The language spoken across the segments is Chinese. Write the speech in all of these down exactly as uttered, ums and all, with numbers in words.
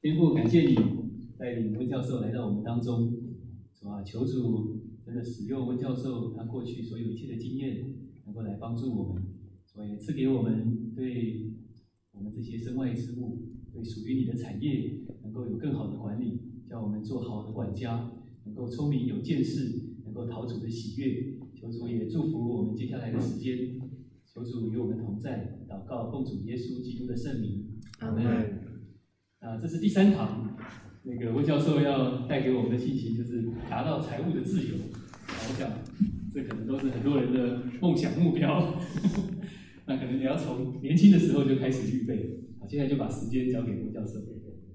天父，感谢你带领温教授来到我们当中，是吧？求主真的使用温教授他过去所有一切的经验，能够来帮助我们，所以赐给我们对我们这些身外之物，对属于你的产业，能够有更好的管理，叫我们做好的管家，能够聪明有见识，能够讨主的喜悦。求主也祝福我们接下来的时间，求主与我们同在。祷告，奉主耶稣基督的圣名， 阿们。 啊，这是第三堂，那个温教授要带给我们的信息就是达到财务的自由。我想，这可能都是很多人的梦想目标。那可能你要从年轻的时候就开始预备。好，现在就把时间交给温教授。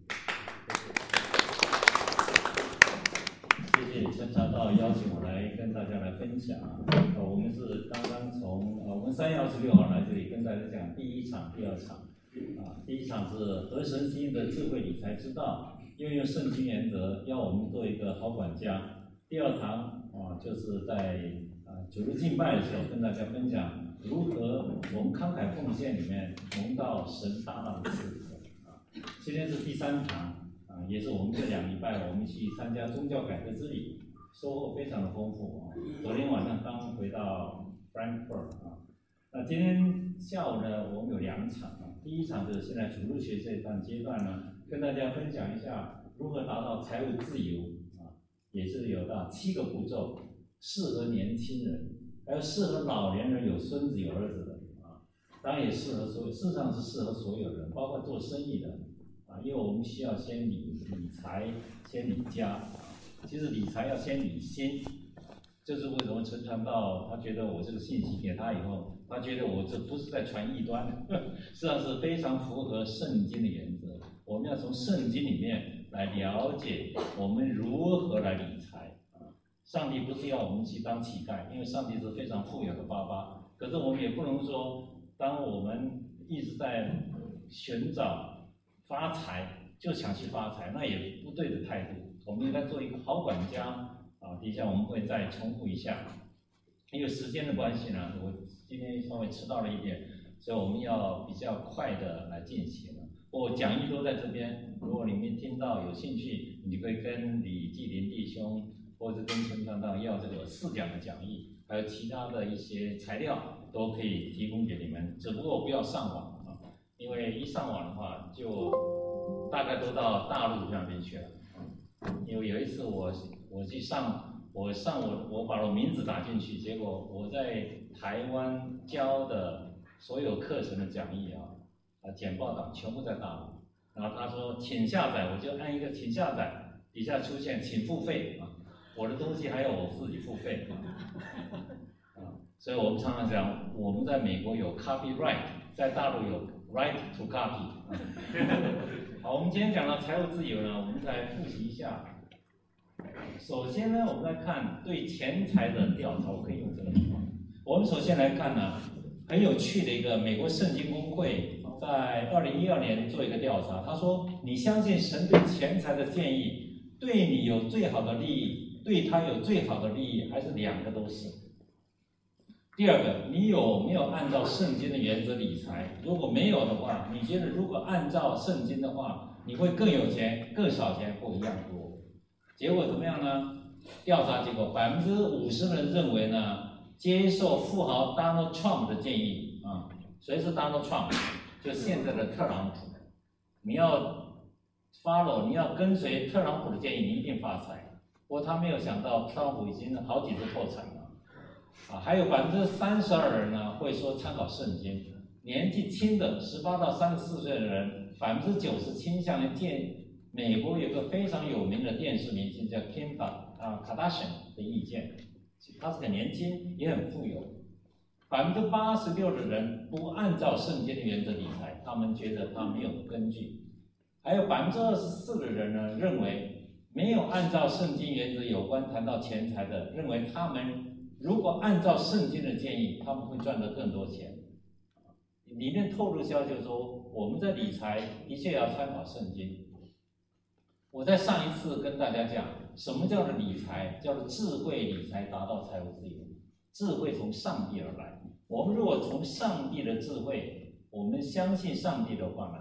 谢谢陈传道邀请我来跟大家来分享。呃，我们是刚刚从呃，我们三月二十六号来这里跟大家讲第一场、第二场。啊，第一场是合神心意的智慧理财之道，运用圣经原则，要我们做一个好管家。第二堂啊，就是在啊主日敬拜的时候，跟大家分享如何从慷慨奉献里面蒙到神大大的赐福。啊，今天是第三堂啊，也是我们这两礼拜我们去参加宗教改革之旅，收获非常的丰富啊。昨天晚上刚回到 Frankfurt 啊。那今天下午呢，我们有两场啊。第一场就是现在主日学这一段阶段呢，跟大家分享一下如何达到财务自由啊，也是有到七个步骤，适合年轻人，还有适合老年人有孙子有儿子的啊，当然也适合所有，事实上是适合所有人，包括做生意的啊，因为我们需要先理理财，先理家啊，其实理财要先理心。这是为什么陈传道他觉得我这个信息给他以后，他觉得我这不是在传异端，实际上是非常符合圣经的原则。我们要从圣经里面来了解我们如何来理财啊。上帝不是要我们去当乞丐，因为上帝是非常富有的爸爸。可是我们也不能说，当我们一直在寻找发财，就想去发财，那也不对的态度。我们应该做一个好管家。啊，底下我们会再重复一下，因为时间的关系呢，我今天稍微迟到了一点，所以我们要比较快的来进行。我讲义都在这边，如果你们听到有兴趣，你可以跟李继林弟兄或者跟陈传道要这个四讲的讲义，还有其他的一些材料都可以提供给你们，只不过不要上网啊，因为一上网的话，就大概都到大陆那边去了。因为有一次我我去上我上我我把我名字打进去，结果我在台湾教的所有课程的讲义啊啊简报档全部在大陆，然后他说请下载，我就按一个请下载，底下出现请付费啊，我的东西还要我自己付费啊，所以我们常常讲我们在美国有 copyright， 在大陆有 right to copy。好，我们今天讲到财务自由呢，我们再复习一下。首先呢，我们来看对钱财的调查，我可以用这个地方。我们首先来看呢，很有趣的一个美国圣经公会在二零一二年做一个调查，他说：你相信神对钱财的建议，对你有最好的利益，对他有最好的利益，还是两个都是？第二个，你有没有按照圣经的原则理财？如果没有的话，你觉得如果按照圣经的话，你会更有钱、更少钱或一样多？结果怎么样呢？调查结果，百分之五十的人认为呢，接受富豪 Donald Trump 的建议啊，谁是 Donald Trump？ 就现在的特朗普。你要 follow， 你要跟随特朗普的建议，你一定发财。不过他没有想到，特朗普已经好几次破产了。啊，还有百分之三十二人呢会说参考圣经，年纪轻的十八到三十四岁的人，百分之九十倾向于建美国有个非常有名的电视明星叫 Kim 啊 Kardashian 的意见，他是很年轻，也很富有。百分之八十六的人不按照圣经的原则理财，他们觉得他没有根据。还有百分之二十四的人呢认为没有按照圣经原则有关谈到钱财的，认为他们如果按照圣经的建议，他们会赚得更多钱。里面透露消息就是说，我们在理财的确要参考圣经。我在上一次跟大家讲，什么叫做理财？叫做智慧理财达到财务自由。智慧从上帝而来。我们如果从上帝的智慧，我们相信上帝的话呢，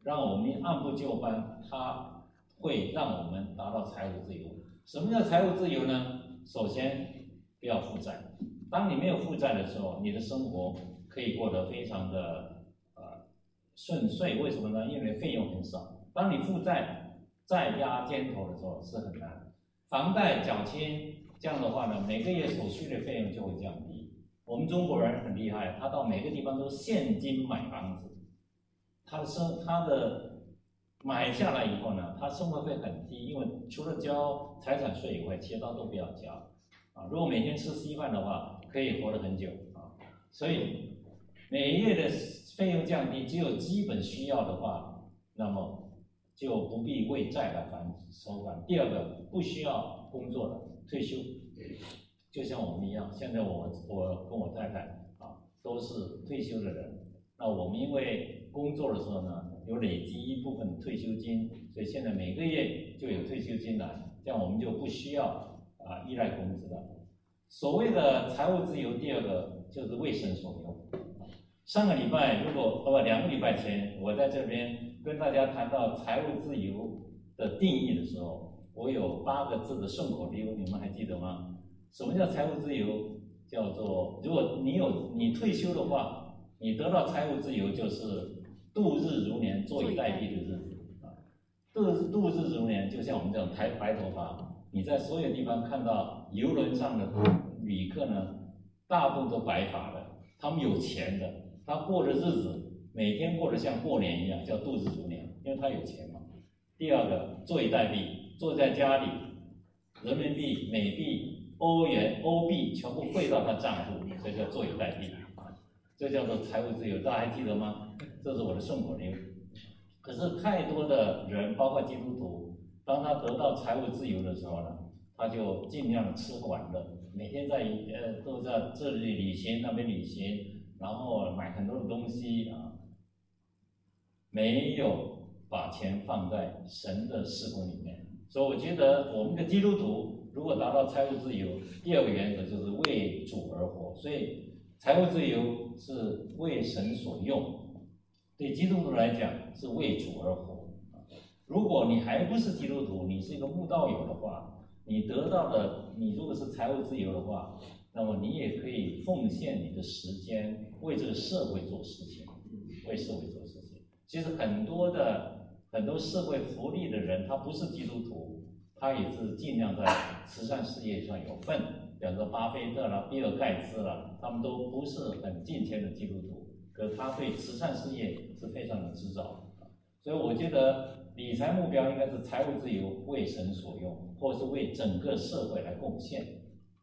让我们按部就班，它会让我们达到财务自由。什么叫财务自由呢？首先不要负债。当你没有负债的时候，你的生活可以过得非常的呃顺遂。为什么呢？因为费用很少。当你负债债压肩头的时候是很难。房贷缴清，这样的话呢，每个月所需的费用就会降低。我们中国人很厉害，他到每个地方都现金买房子，他的生他的买下来以后呢，他生活费很低，因为除了交财产税以外，其他都不要交啊。如果每天吃稀饭的话，可以活得很久啊。所以每月的费用降低，只有基本需要的话，那么就不必为债来还收还。第二个，不需要工作了，退休。就像我们一样，现在我我跟我太太啊都是退休的人。那我们因为工作的时候呢，有累积一部分退休金，所以现在每个月就有退休金来，这样我们就不需要啊依赖工资了。所谓的财务自由，第二个就是为神所用。上个礼拜，如果呃两个礼拜前，我在这边跟大家谈到财务自由的定义的时候，我有八个字的顺口溜，你们还记得吗？什么叫财务自由？叫做如果你有你退休的话，你得到财务自由就是度日如年、坐以待毙的日子啊。度度日如年，就像我们这种白白头发，你在所有地方看到游轮上的旅客呢，大部分都白发的，他们有钱的，他过的日子每天过得像过年一样，叫度日如年，因为他有钱嘛。第二个，坐以待毙，坐在家里，人民币、美币、欧元、欧币全部汇到他账户，所以叫坐以待毙。这叫做财务自由，大家还记得吗？这是我的顺口溜。可是太多的人，包括基督徒，当他得到财务自由的时候呢，他就尽量的吃喝玩乐，每天在呃都在这里旅行那边旅行，然后买很多的东西啊，没有把钱放在神的事工里面。所以我觉得我们的基督徒如果达到财务自由，第二个原则就是为主而活。所以财务自由是为神所用，对基督徒来讲是为主而活。如果你还不是基督徒，你是一个慕道友的话，你得到的，你如果是财务自由的话，那么你也可以奉献你的时间为这个社会做事情，为社会做事情。其实很多的很多社会福利的人，他不是基督徒，他也是尽量在慈善事业上有份。比方说巴菲特啦、比尔盖茨啦，他们都不是很敬虔的基督徒，可是他对慈善事业是非常的执着。所以我觉得理财目标应该是财务自由，为神所用，或是为整个社会来贡献。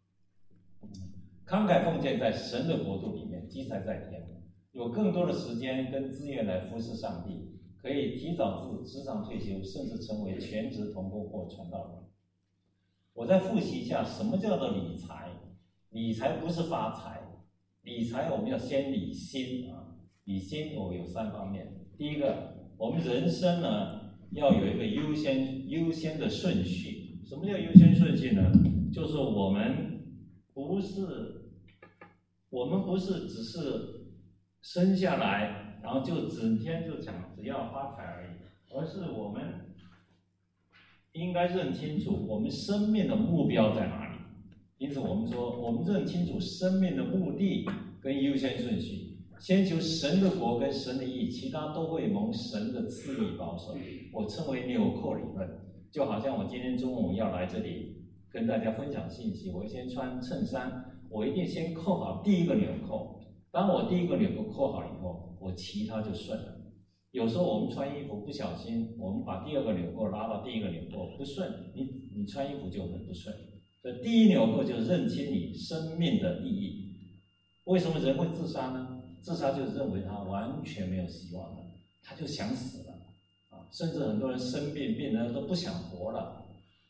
慷慨奉献在神的国度里面，积财在天，有更多的时间跟资源来服侍上帝，可以提早至职场退休，甚至成为全职同工或传道人。我再复习一下什么叫做理财。理财不是发财，理财我们要先理心啊。理心我有三方面。第一个，我们人生呢要有一个优先优先的顺序。什么叫优先顺序呢？就是我们不是我们不是只是生下来然后就整天就讲只要发财而已，而是我们应该认清楚我们生命的目标在哪里。因此我们说，我们认清楚生命的目的跟优先顺序，先求神的国跟神的义，其他都会蒙神的赐予保守。我称为纽扣理论。就好像我今天中午要来这里跟大家分享信息，我先穿衬衫，我一定先扣好第一个纽扣。当我第一个纽扣扣好以后，我其他就顺了。有时候我们穿衣服不小心，我们把第二个纽扣拉到第一个纽扣不顺，你你穿衣服就很不顺。所以第一纽扣就是认清你生命的意义。为什么人会自杀呢？自杀就是认为他完全没有希望了，他就想死了啊！甚至很多人生病，病人都不想活了。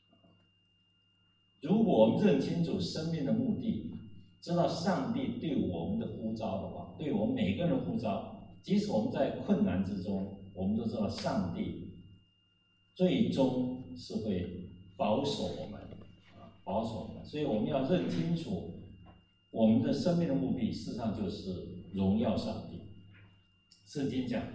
如果我们认清楚生命的目的，知道上帝对我们的呼召的话，对我们每个人的呼召，即使我们在困难之中，我们都知道上帝最终是会保守我们啊，保守我们。所以我们要认清楚我们的生命的目的，事实上就是荣耀上帝。圣经讲，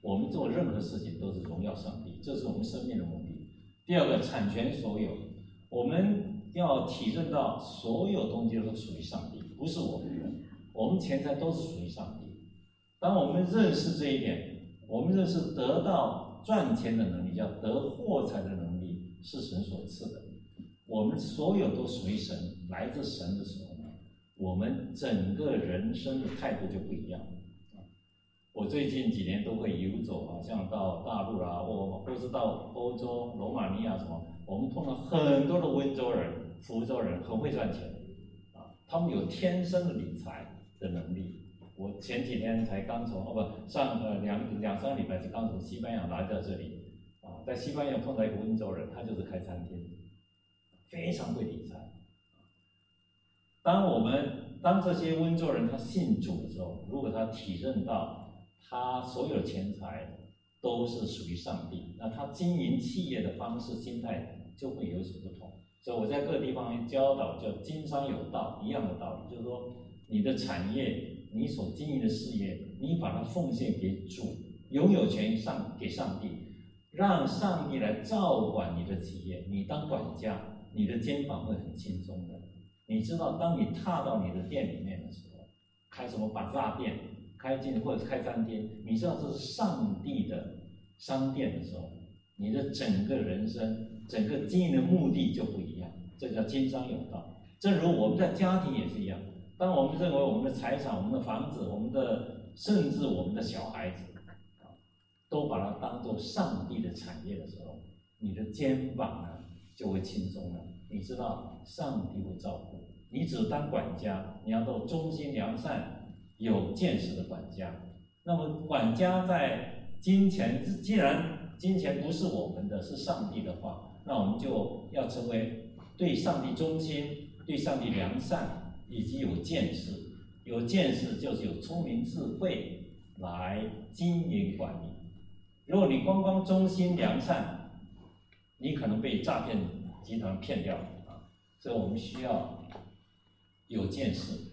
我们做任何事情都是荣耀上帝，这是我们生命的目的。第二个，产权所有，我们要体认到所有东西都是属于上帝，不是我们的，我们钱财都是属于上帝。当我们认识这一点，我们认识得到赚钱的能力，叫得货财的能力是神所赐的，我们所有都属于神，来自神的时候呢，我们整个人生的态度就不一样。我最近几年都会游走啊，像到大陆啊，或或是到欧洲、罗马尼亚什么，我们碰到很多的温州人、福州人，很会赚钱啊，他们有天生的理财的能力。我前几天才刚从哦不上呃两两三个礼拜就刚从西班牙来到这里啊，在西班牙碰到一个温州人，他就是开餐厅，非常会理财。当我们当这些温州人他信主的时候，如果他体认到他所有的钱财都是属于上帝，那他经营企业的方式、心态就会有所不同。所以我在各地方教导叫经商有道，一样的道理，就是说你的产业、你所经营的事业，你把它奉献给主，拥有权上给上帝，让上帝来照管你的企业。你当管家，你的肩膀会很轻松的。你知道，当你踏到你的店里面的时候，开什么巴扎店，开进或者开餐厅，你知道这是上帝的商店的时候，你的整个人生、整个经营的目的就不一样。这叫经商有道。正如我们在家庭也是一样，当我们认为我们的财产、我们的房子、我们的甚至我们的小孩子，都把它当作上帝的产业的时候，你的肩膀呢就会轻松了。你知道上帝会照顾你，只当管家，你要做忠心良善、有见识的管家。那么管家在金钱，既然金钱不是我们的，是上帝的话，那我们就要成为对上帝忠心、对上帝良善，以及有见识。有见识就是有聪明智慧来经营管理。如果你光光忠心良善，你可能被诈骗集团骗掉啊！所以我们需要有见识。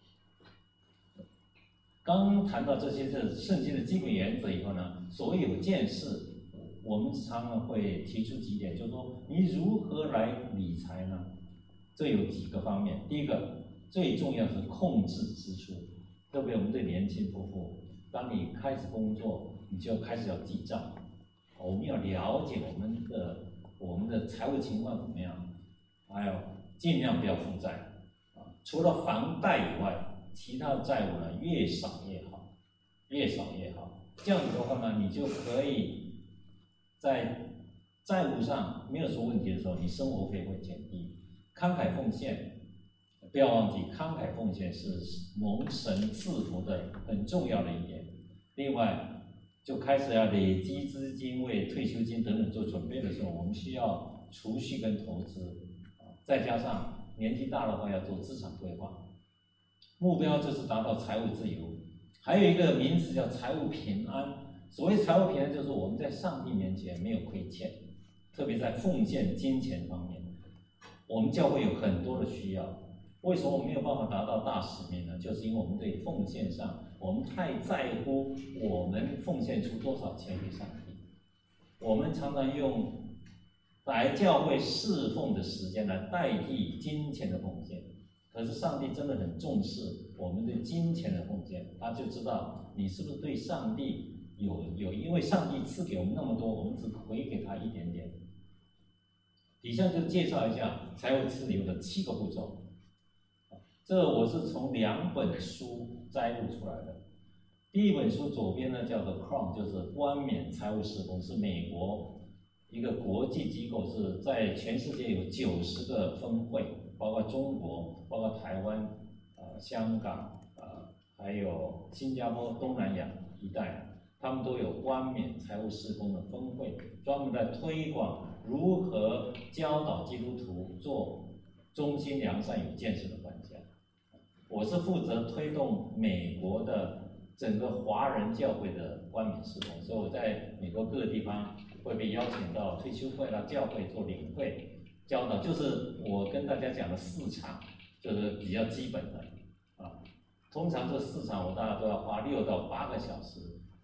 刚谈到这些这圣经的基本原则以后呢，所谓有见识，我们常常会提出几点，就是说你如何来理财呢？这有几个方面。第一个，最重要是控制支出，特别我们对年轻夫妇，当你开始工作，你就开始要记账，我们要了解我们的我们的财务情况怎么样，还有尽量不要负债啊，除了房贷以外，其他的债务呢越少越好，越少越好。这样子的话呢，你就可以在债务上没有什么问题的时候，你生活费会减低。慷慨奉献，不要忘记，慷慨奉献是蒙神赐福的很重要的一点。另外，就开始要累积资金，为退休金等等做准备的时候，我们需要储蓄跟投资，再加上年纪大的话要做资产规划，目标就是达到财务自由。还有一个名词叫财务平安。所谓财务平安，就是我们在上帝面前没有亏欠，特别在奉献金钱方面。我们教会有很多的需要，为什么我们没有办法达到大使命呢？就是因为我们对奉献上，我们太在乎我们奉献出多少钱给上帝。我们常常用来教会侍奉的时间来代替金钱的奉献，可是上帝真的很重视我们对金钱的奉献，他就知道你是不是对上帝有有，因为上帝赐给我们那么多，我们只回给他一点点。底下就介绍一下财务自由的七个步骤。这我是从两本书摘录出来的。第一本书左边呢叫做 Crown， 就是冠冕财务事工，是美国一个国际机构，是在全世界有九十个分会，包括中国、包括台湾、呃、香港、呃、还有新加坡、东南亚一带，他们都有冠冕财务事工的分会，专门在推广如何教导基督徒做忠心良善有见识的管家。我是负责推动美国的整个华人教会的冠冕事工，所以我在美国各个地方会被邀请到退休会啦、教会做领会教导，就是我跟大家讲的四场，就是比较基本的啊。通常这四场我大概都要花六到八个小时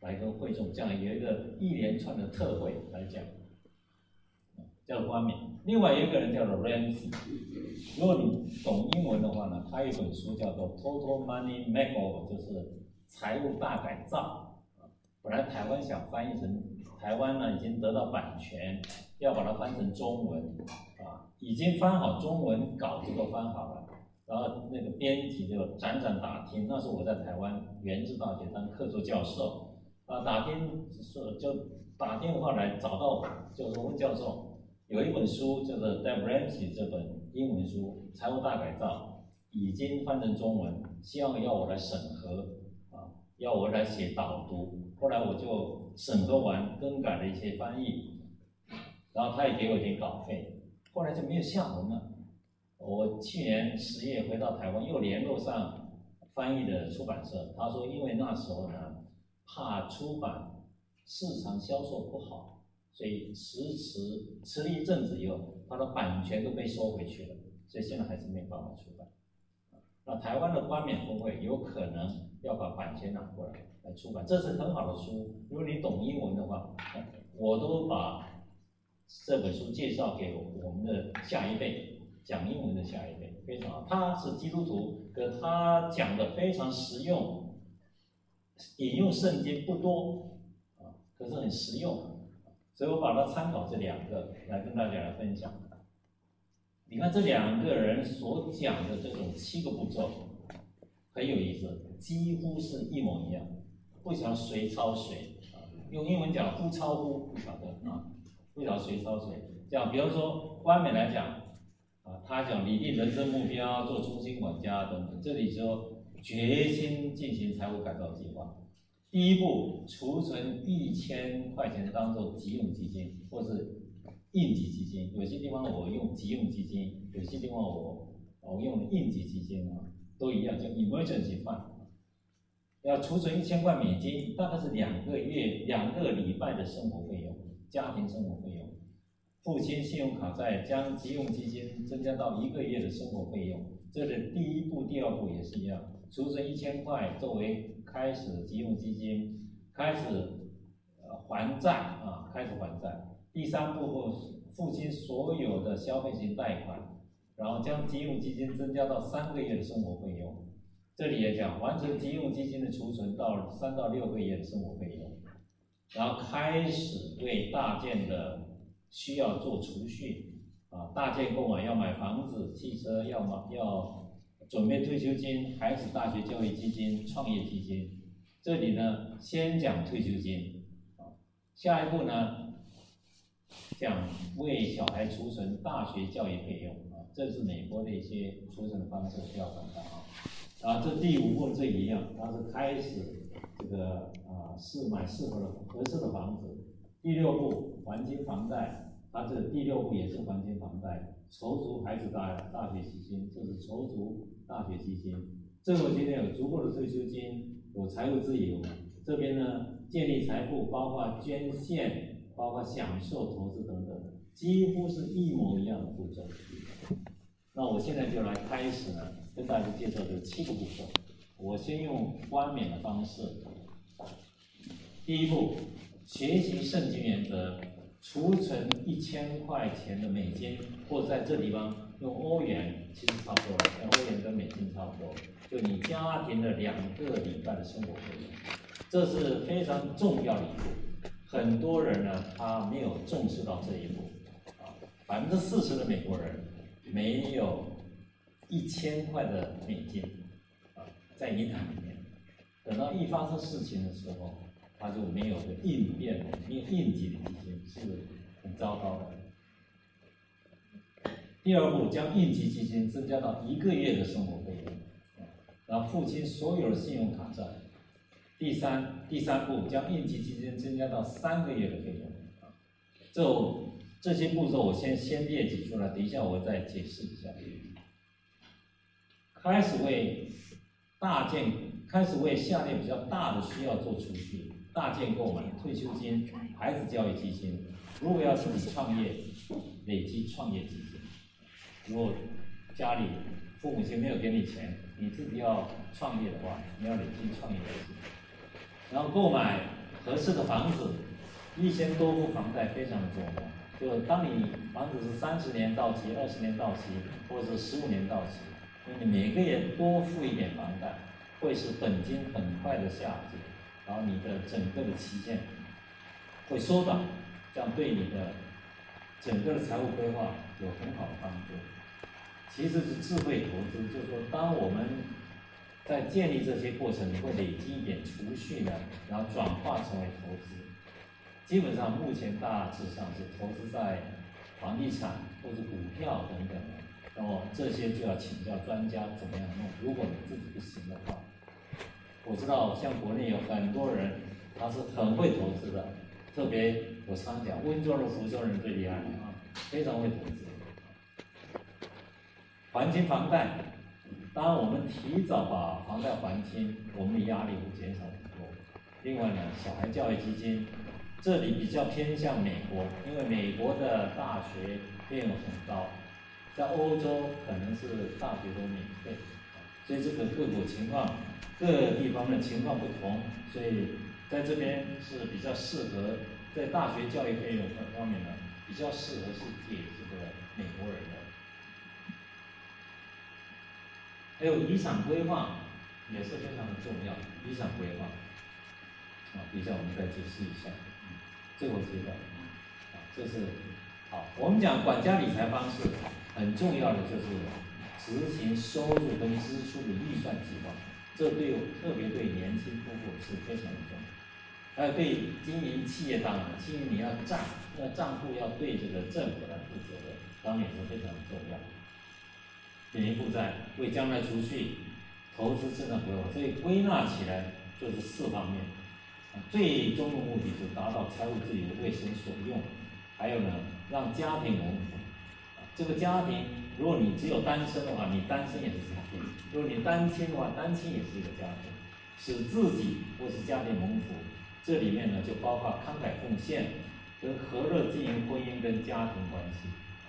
来跟会众这样有一个一连串的特会来讲，叫做冠冕。另外有一个人叫做 Ramsey， 如果你懂英文的话呢，他有一本书叫做 Total Money Makeover， 就是财务大改造。本来台湾想翻译成，台湾呢已经得到版权，要把它翻成中文啊，已经翻好中文稿子都翻好了，然后那个编辑就辗转打听，那时候我在台湾原治大学当客座教授啊，打听说就打电话来找到我，就说温教授有一本书叫做 Dave Ramsey 这本英文书《财务大改造》已经翻成中文，希望要我来审核啊，要我来写导读。后来我就审核完，更改了一些翻译，然后他也给我一点稿费，后来就没有下文了。我去年十月回到台湾，又联络上翻译的出版社，他说因为那时候呢，怕出版市场销售不好，所以迟迟迟了一阵子以后，他的版权都被收回去了，所以现在还是没有办法出版。那台湾的冠冕峰会有可能要把版权拿过来来出版，这是很好的书。如果你懂英文的话，我都把这本书介绍给我们的下一辈，讲英文的下一辈，非常好。他是基督徒，可他讲的非常实用，引用圣经不多啊，可是很实用，所以我把它参考这两个来跟大家来分享。你看这两个人所讲的这种七个步骤很有意思，几乎是一模一样，不晓得谁抄谁啊。用英文讲忽抄忽，不晓得啊，不晓得谁抄谁。讲比如说冠冕来讲啊，他讲拟定人生目标，做中心管家等等，这里说决心进行财务改造计划。第一步，储存一千块钱当做急用基金，或是应急基金，有些地方我用急用基金，有些地方我我用应急基金啊，都一样，叫 emergency fund。要储存一千块美金，大概是两个月、两个礼拜的生活费用，家庭生活费用。付清信用卡债，将急用基金增加到一个月的生活费用。这是第一步、第二步也是一样，储存一千块作为开始的急用基金，开始呃还债啊，开始还债。第三步后，付清所有的消费型贷款，然后将急用基金增加到三个月的生活费用。这里也讲，完成急用基金的储存到三到六个月的生活费用，然后开始为大件的需要做储蓄啊，大件购买要买房子、汽车，要买要准备退休金、孩子大学教育基金、创业基金。这里呢，先讲退休金啊，下一步呢。讲为小孩储存大学教育费用啊，这是美国的一些储存的方式，不要管它啊。然后这第五步这一样，它是开始这个啊是买适合的合适的房子。第六步还清房贷，它这第六步也是还清房贷，筹足孩子大大学基金，这是筹足大学基金。这个今天有足够的退休金，有财务自由。这边呢建立财富，包括捐献。包括享受、投资等等，几乎是一模一样的步骤。那我现在就来开始呢，跟大家介绍这七个步骤。我先用冠冕的方式。第一步，学习圣经原则，储存一千块钱的美金，或者在这地方用欧元，其实差不多了，像欧元跟美金差不多，就你家庭的两个礼拜的生活费用，这是非常重要的一步。很多人呢，他没有重视到这一步，啊，百分之四十的美国人没有一千块的美金，啊，在银行里面，等到一发生事情的时候，他就没有个应变的、没有应急的基金，是很糟糕的。第二步，将应急基金增加到一个月的生活费用，啊，然后付清所有的信用卡债。第三第三步，将应急基金增加到三个月的费用。啊，这这些步骤我先先列举出来，等一下我再解释一下。开始为大件，开始为下列比较大的需要做储蓄：大件购买、退休金、孩子教育基金。如果要自己创业，累积创业基金。如果家里父母亲没有给你钱，你自己要创业的话，你要累积创业基金。然后购买合适的房子，预先多付房贷非常的重要。就当你房子是三十年到期、二十年到期，或者是十五年到期，那你每个月多付一点房贷，会使本金很快的下降，然后你的整个的期限会缩短，这样对你的整个的财务规划有很好的帮助。其实是智慧投资，就是说，当我们在建立这些过程，你会累积一点储蓄呢，然后转化成为投资。基本上目前大致上是投资在房地产或者股票等等的，那么这些就要请教专家怎么样弄。如果你自己不行的话，我知道像国内有很多人他是很会投资的，特别我常讲温州的福州人最厉害啊，非常会投资。还清房贷，当然我们提早把房贷还清，我们的压力会减少很多。另外呢，小孩教育基金，这里比较偏向美国，因为美国的大学费用很高，在欧洲可能是大学都免费，所以这个各国情况、各个地方的情况不同，所以在这边是比较适合在大学教育费用方面呢，比较适合是给这个美国人的。还有遗产规划也是非常的重要，遗产规划啊，等一下我们再解释一下。最后阶段啊，这是好。我们讲管家理财方式，很重要的就是执行收入跟支出的预算计划，这对特别对年轻夫妇是非常的重要。还有对经营企业，当然经营你要账，要账户要对这个政府来负责任，当然也是非常的重要。免于负债，为将来储蓄、投资智能规划，所以归纳起来就是四方面。最终的目的是达到财务自由、为神所用，还有呢，让家庭蒙福。这个家庭，如果你只有单身的话，你单身也是家庭；如果你单亲的话，单亲也是一个家庭。使自己或是家庭蒙福，这里面呢就包括慷慨奉献，跟和乐经营婚姻跟家庭关系。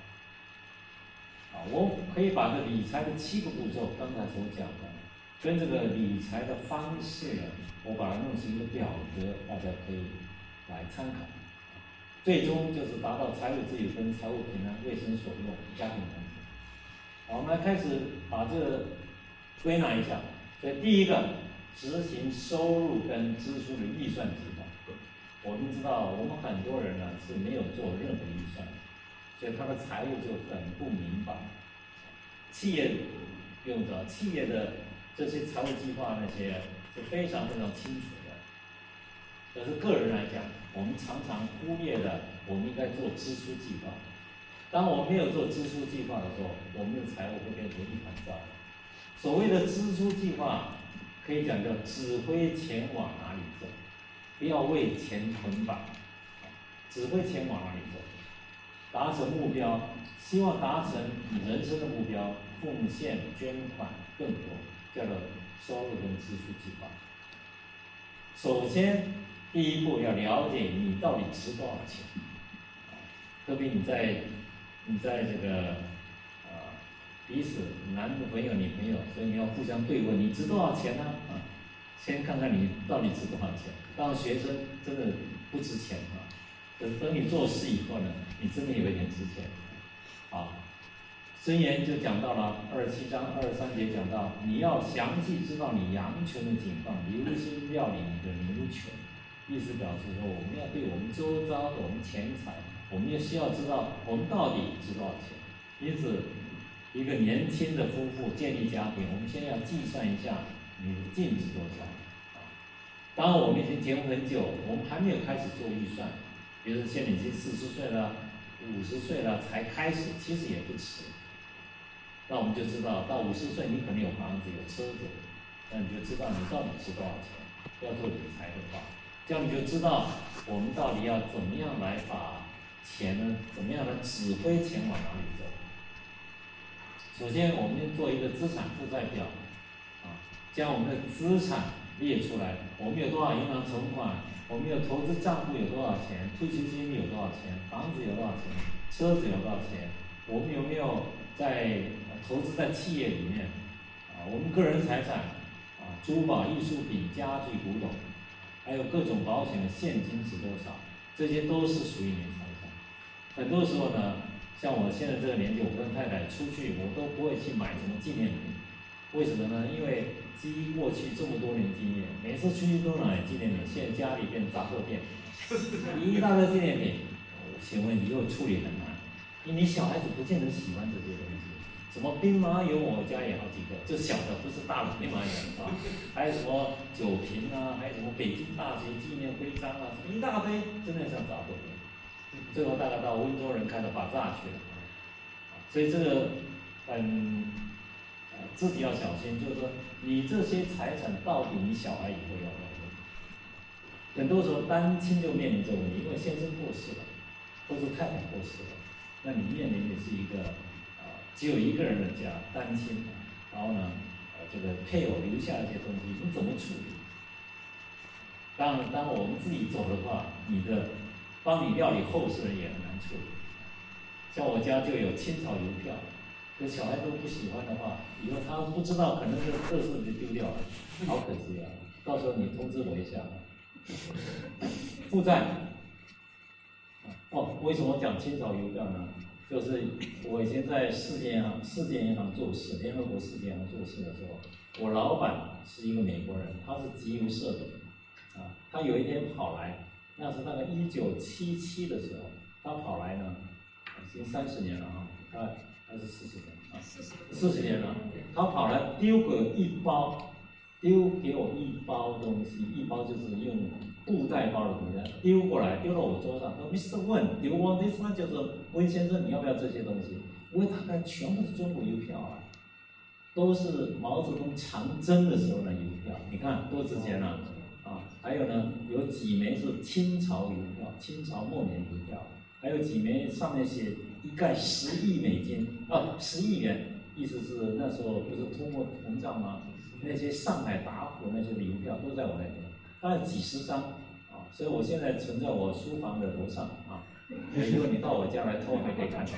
啊，我可以把这理财的七个步骤，刚才所讲的，跟这个理财的方式呢，我把它弄成一个表格，大家可以来参考。最终就是达到财务自由跟财务平安，为神所用，家庭蒙福。好，我们来开始把这个归纳一下。所以第一个，执行收入跟支出的预算计划。我们知道，我们很多人呢是没有做任何预算，所以他的财务就很不明白。企业用着企业的这些财务计划那些是非常非常清楚的，可是个人来讲，我们常常忽略了我们应该做支出计划。当我没有做支出计划的时候，我们的财务会变成一团糟。所谓的支出计划，可以讲叫指挥钱往哪里走，不要为钱捆绑，指挥钱往哪里走，达成目标，希望达成你人生的目标，奉献捐款更多，叫做收入跟支出计划。首先，第一步要了解你到底值多少钱，特别你在你在这个呃彼此男朋友女朋友，所以你要互相对问，你值多少钱呢？啊，先看看你到底值多少钱。当然学生真的不值钱啊，可是等你做事以后呢，你真的有一点值钱。好，箴言就讲到了二十七章二十三节讲到，你要详细知道你羊群的情况，留心料理你的牛群。意思表示说，我们要对我们周遭的我们钱财，我们也需要知道我们到底值多少钱。因此，一个年轻的夫妇建立家庭，我们先要计算一下你的净值多少。当然，我们已经结婚很久，我们还没有开始做预算。比如说，现在已经四十岁了、五十岁了才开始，其实也不迟。那我们就知道，到五十岁你可能有房子、有车子，那你就知道你到底值多少钱。要做理财的话，这样你就知道我们到底要怎么样来把钱呢，怎么样来指挥钱往哪里走。首先，我们做一个资产负债表，啊，将我们的资产列出来，我们有多少银行存款，我们有投资账户有多少钱，退休金有多少钱，房子有多少钱，车子有多少钱，我们有没有在投资在企业里面，啊，我们个人财产，啊，珠宝、艺术品、家具、古董， 还有各种保险的现金值多少，这些都是属于你的财产。很多时候呢，像我现在这个年纪，我跟太太出去，我都不会去买什么纪念品。为什么呢？因为基于过去这么多年经验，每次出去都买纪念品，现在家里变杂货店，一大堆纪念品，请问以后处理很难，因为你小孩子不见得喜欢这些东西。什么兵马俑，我家也好几个，就小的，不是大的兵马俑啊。还有什么酒瓶啊，还有什么北京大学纪念徽章啊，一大堆，真的像杂货店。最后大概到温州人开的巴萨去了，所以这个嗯、呃、自己要小心，就是说你这些财产到底你小孩以后要不要用？很多时候单亲就面临这个问题，因为先生过世了，或是太太过世了，那你面临的是一个呃只有一个人的家，单亲，然后呢呃这个配偶留下一些东西，你怎么处理？当然，当我们自己走的话，你的帮你料理后事人也很难处理。像我家就有清朝邮票，这小孩都不喜欢的话，以后他不知道，可能这个特色就丢掉了，好可惜啊！到时候你通知我一下。负债，哦，为什么讲清朝邮票呢？就是我以前在世界银行、世界银行做事，联合国世界银行做事的时候，我老板是一个美国人，他是集邮社的。啊，他有一天跑来，那是大概一九七七的时候，他跑来呢，已经三十年了啊，他还是四十年啊，四十年了，他跑来丢给我一包，丢给我一包东西，一包就是用布袋包的东西，丢过来，丢到我桌上，说 Mister Wen，do you want this one？ 就是温先生，你要不要这些东西？因为大概全部是中国邮票啊，都是毛泽东长征的时候的邮票，你看多值钱啊！啊，还有呢，有几枚是清朝邮票，清朝末年邮票，还有几枚上面写一概十亿美金，啊，十亿元，意思是那时候不是通货膨胀吗？那些上海打虎那些邮票都在我那边，大概几十张，啊，所以我现在存在我书房的楼上，啊，如果你到我家来偷还可以看得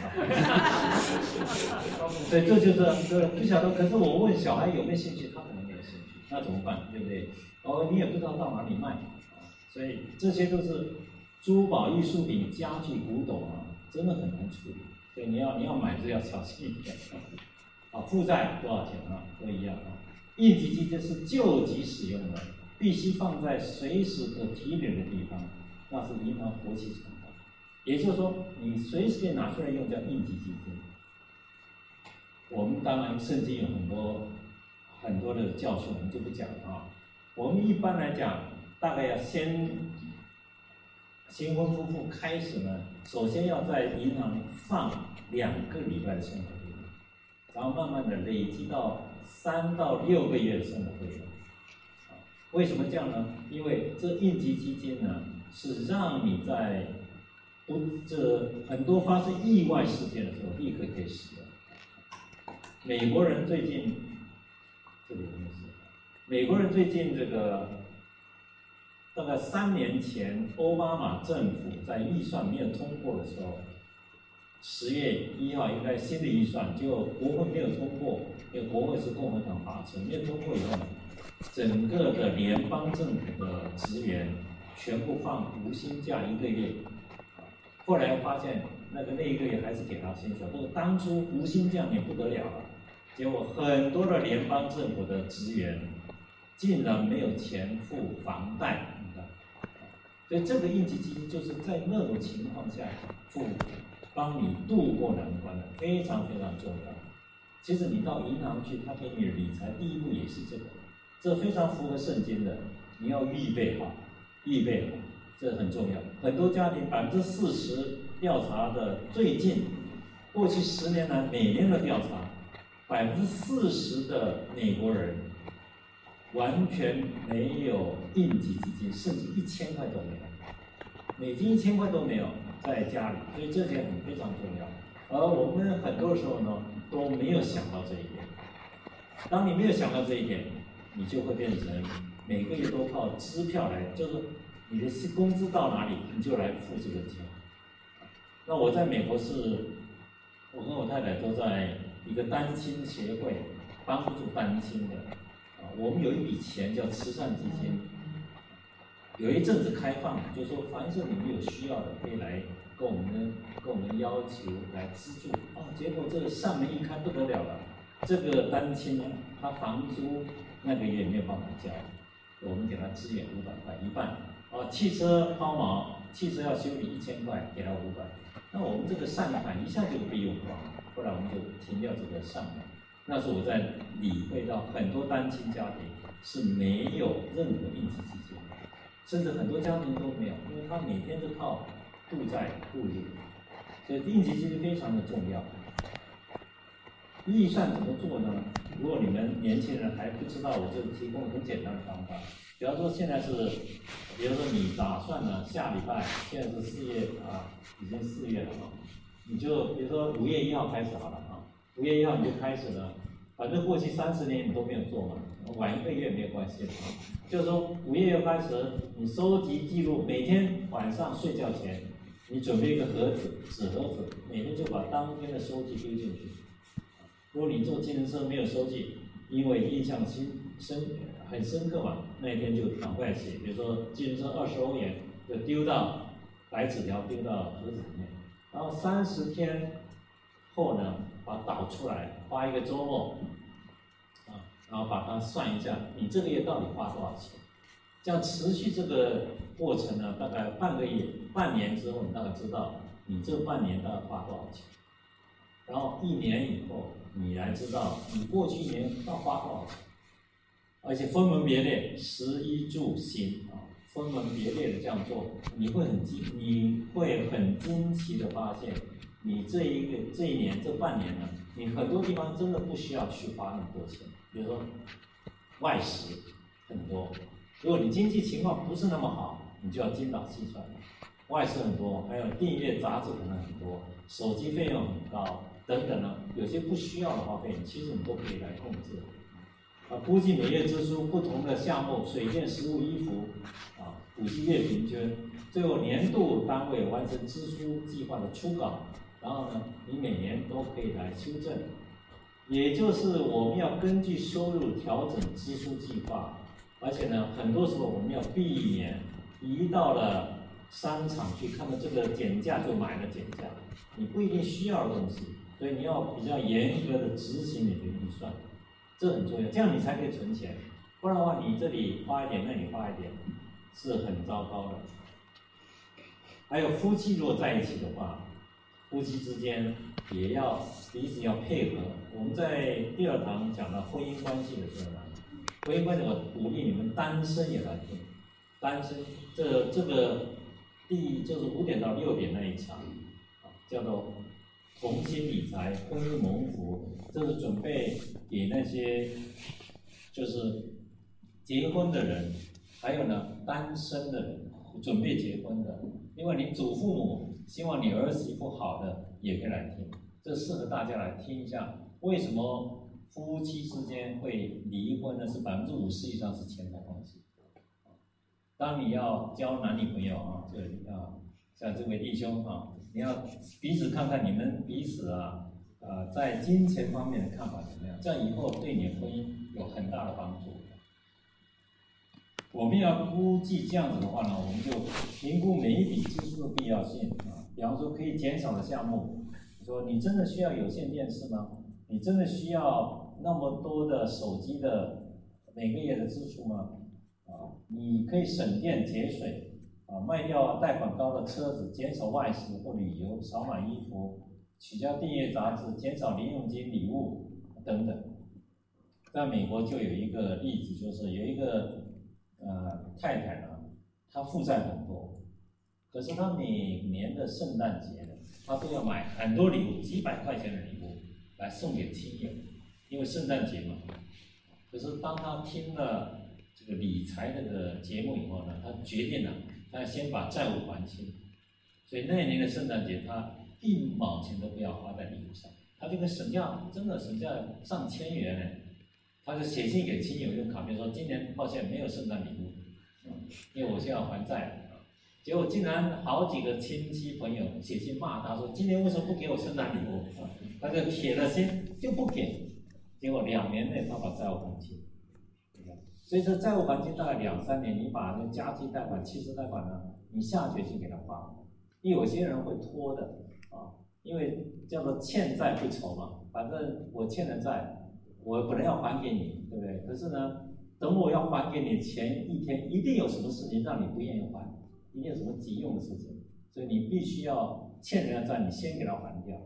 到。所以这就是这不晓得，可是我问小孩有没有兴趣，他可能没有兴趣，那怎么办？对不对？哦，你也不知道到哪里卖啊，所以这些都是珠宝、艺术品、家具、古董啊，真的很难处理。所以你要你要买就要小心一点。啊，负债多少钱啊？都一样啊。应急基金是救急使用的，必须放在随时可提领的地方，那是银行活期存款。也就是说，你随时可以拿出来用，叫应急基金。我们当然圣经有很多很多的教训，我们就不讲了啊。我们一般来讲，大概要先新婚夫妇开始呢，首先要在银行放两个礼拜的生活费用，然后慢慢的累积到三到六个月的生活费用。啊，为什么这样呢？因为这应急基金呢，是让你在不这很多发生意外事件的时候，立刻可以使用。美国人最近这里有没有写？美国人最近这个大概三年前，奥巴马政府在预算没有通过的时候，十月一号应该新的预算，结果国会没有通过，因为国会是共和党把持，没有通过以后，整个的联邦政府的职员全部放无薪假一个月，后来发现那个那一个月还是给他薪水，不过当初无薪假也不得了了，结果很多的联邦政府的职员竟然没有钱付房贷，你看，所以这个应急基金就是在那种情况下付，帮你渡过难关的，非常非常重要。其实你到银行去，他给你的理财第一步也是这个，这非常符合圣经的，你要预备好，预备好，这很重要。很多家庭百分之四十调查的最近过去十年来每年的调查，百分之四十的美国人完全没有应急基金，甚至一千块都没有，美金一千块都没有在家里，所以这点很非常重要。而我们很多时候呢都没有想到这一点。当你没有想到这一点，你就会变成每个月都靠支票来，就是你的工资到哪里，你就来付这个钱。那我在美国是，我跟我太太都在一个单亲协会帮助单亲的。啊，我们有一笔钱叫慈善基金， 有一阵子开放，就是说凡是你们有需要的，可以来跟我们跟我们要求来资助。哦，结果这个上门一开不得了了，这个单亲啊，他房租那个月没有办法交，我们给他支援五百块一半。哦，汽车抛锚，汽车要修理一千块，给他五百。那我们这个善款一下就被用光了，后来我们就停掉这个善款。那时候我在理会到很多单亲家庭是没有任何应急基金，甚至很多家庭都没有，因为他每天都靠度债度日，所以应急基金非常的重要。预算怎么做呢？如果你们年轻人还不知道，我就提供很简单的方法。比方说现在是，比如说你打算呢，下礼拜现在是四月啊，已经四月了啊，你就比如说五月一号开始好了啊，五月一号你就开始了，反正过去三十年你都没有做嘛，晚一个月没有关系啊。就是说五月一号开始，你收集记录，每天晚上睡觉前，你准备一个盒子，纸盒子，每天就把当天的收据丢进去。如果你坐计程车没有收据，因为印象深深很深刻嘛，那一天就赶快写，比如说计程车二十欧元，就丢到白纸条丢到盒子里面，然后三十天后呢，把它导出来，花一个周末，啊，然后把它算一下，你这个月到底花多少钱？这样持续这个过程呢，大概半个月、半年之后，你大概知道你这半年大概花多少钱。然后一年以后，你来知道你过去一年要花多少钱，而且分门别类，食衣住行啊，分门别类的这样做，你会很惊，你会很惊奇的发现，你这一个这一年这半年呢，你很多地方真的不需要去花那么多钱，比如说外食很多，如果你经济情况不是那么好，你就要精打细算，外食很多，还有订阅杂志可能很多，手机费用很高。等等呢，有些不需要的花费，其实你都可以来控制。啊，估计每月支出不同的项目，水电、食物、衣服，啊，估计月平均，最后年度单位完成支出计划的初稿，然后呢，你每年都可以来修正。也就是我们要根据收入调整支出计划，而且呢，很多时候我们要避免一到了商场去看到这个减价就买了减价，你不一定需要的东西。所以你要比较严格的执行你的预算，这很重要，这样你才可以存钱。不然的话，你这里花一点，那里花一点，是很糟糕的。还有夫妻如果在一起的话，夫妻之间也要彼此要配合。我们在第二堂讲到婚姻关系的时候呢，婚姻关系我鼓励你们单身也来听，单身这这个第就是五点到六点那一场，啊，叫做同心理财、婚姻蒙福，这是准备给那些就是结婚的人，还有呢单身的人，准备结婚的。另外，你祖父母希望你儿媳妇好的，也可以来听，这适合大家来听一下。为什么夫妻之间会离婚呢？是百分之五十以上是钱财关系。当你要交男女朋友啊，这啊，像这位弟兄啊。你要彼此看看你们彼此啊，呃，在金钱方面的看法怎么样？这样以后对你的婚姻有很大的帮助。我们要估计这样子的话呢，我们就评估每一笔支出的必要性啊。比方说可以减少的项目，说你真的需要有线电视吗？你真的需要那么多的手机的每个月的支出吗？啊，你可以省电节水。啊，卖掉贷款高的车子，减少外食或旅游，少买衣服，取消订阅杂志，减少零用金、礼物等等。在美国就有一个例子，就是有一个呃太太呢，她负债很多，可是她每年的圣诞节呢，她都要买很多礼物，几百块钱的礼物来送给亲友，因为圣诞节嘛。可是当她听了这个理财这个节目以后呢，她决定了。他先把债务还清，所以那一年的圣诞节，他一毛钱都不要花在礼物上，他这个省下真的省下上千元呢。他就写信给亲友，用卡片说：“今年抱歉没有圣诞礼物，嗯，因为我现在要还债。”结果竟然好几个亲戚朋友写信骂他说：“今年为什么不给我圣诞礼物？”他就铁了心就不给，结果两年内他把债务还清。 所以说债务还清大概两三年，你把那家庭贷款、汽车贷款呢，你下决心给他还。因为有些人会拖的啊，因为叫做欠债不愁嘛，反正我欠的债，我本来要还给你，对不对？可是呢，等我要还给你前一天，一定有什么事情让你不愿意还，一定有什么急用的事情，所以你必须要欠人家债，你先给他还掉。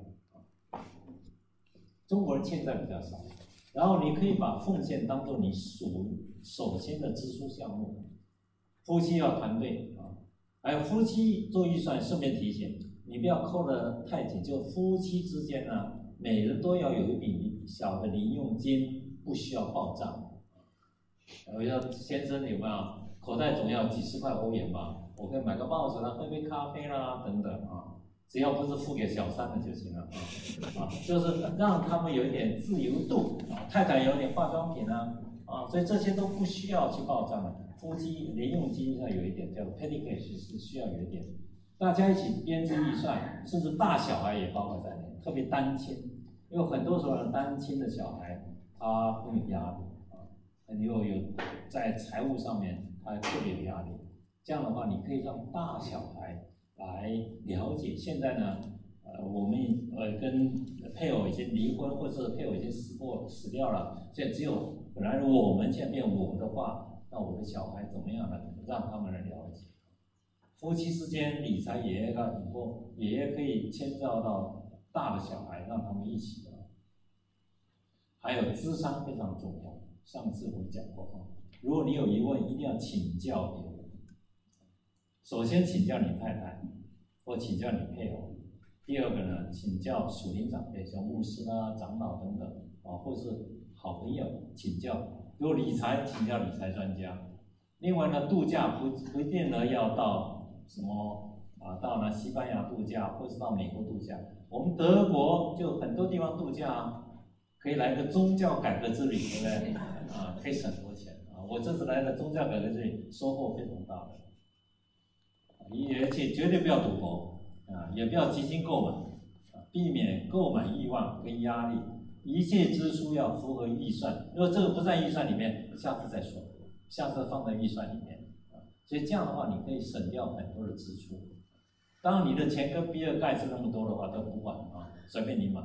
中国人欠债比较少，然后你可以把奉献当做你属首先的支出项目。夫妻要团队啊，还有夫妻做预算，顺便提醒你不要扣得太紧，就夫妻之间呢，每人都要有一笔小的零用金，不需要报账。我要先生有没有口袋总要几十块欧元吧？我可以买个报纸啦，喝杯咖啡啦，等等啊。只要不是付给小三的就行了啊，啊，就是让他们有一点自由度啊，太太有点化妆品啊，啊，所以这些都不需要去报账的。夫妻零用金上有一点叫 petty cash 是需要有一点，大家一起编制预算，甚至大小孩也包括在内，特别单亲，因为很多时候单亲的小孩他会有压力啊，又有在财务上面他特别有压力，这样的话你可以让大小孩来了解，现在呢，呃，我们呃跟配偶已经离婚，或者是配偶已经死过死掉了，现在只有本来我们现在变我的话，那我的小孩怎么样呢？让他们来了解。夫妻之间理财也要以后也可以牵涉到大的小孩，让他们一起的。还有咨商非常重要，上次我讲过啊，如果你有疑问，一定要请教别人。首先请教你太太，或请教你配偶。第二个呢，请教属灵长辈，像牧师啦、长老等等啊，或是好朋友请教。如果理财，请教理财专家。另外呢，度假不不一定呢要到什么啊，到呢西班牙度假，或是到美国度假。我们德国就很多地方度假啊，可以来个宗教改革之旅，对不对？啊，可以省很多钱啊。我这次来的宗教改革之旅，收获非常大的。而且绝对不要赌博啊，也不要基金购买啊，避免购买欲望跟压力。一切支出要符合预算，如果这个不在预算里面，下次再说，下次放在预算里面啊。所以这样的话，你可以省掉很多的支出。当然，你的钱跟比尔盖茨那么多的话，都不管啊，随便你买。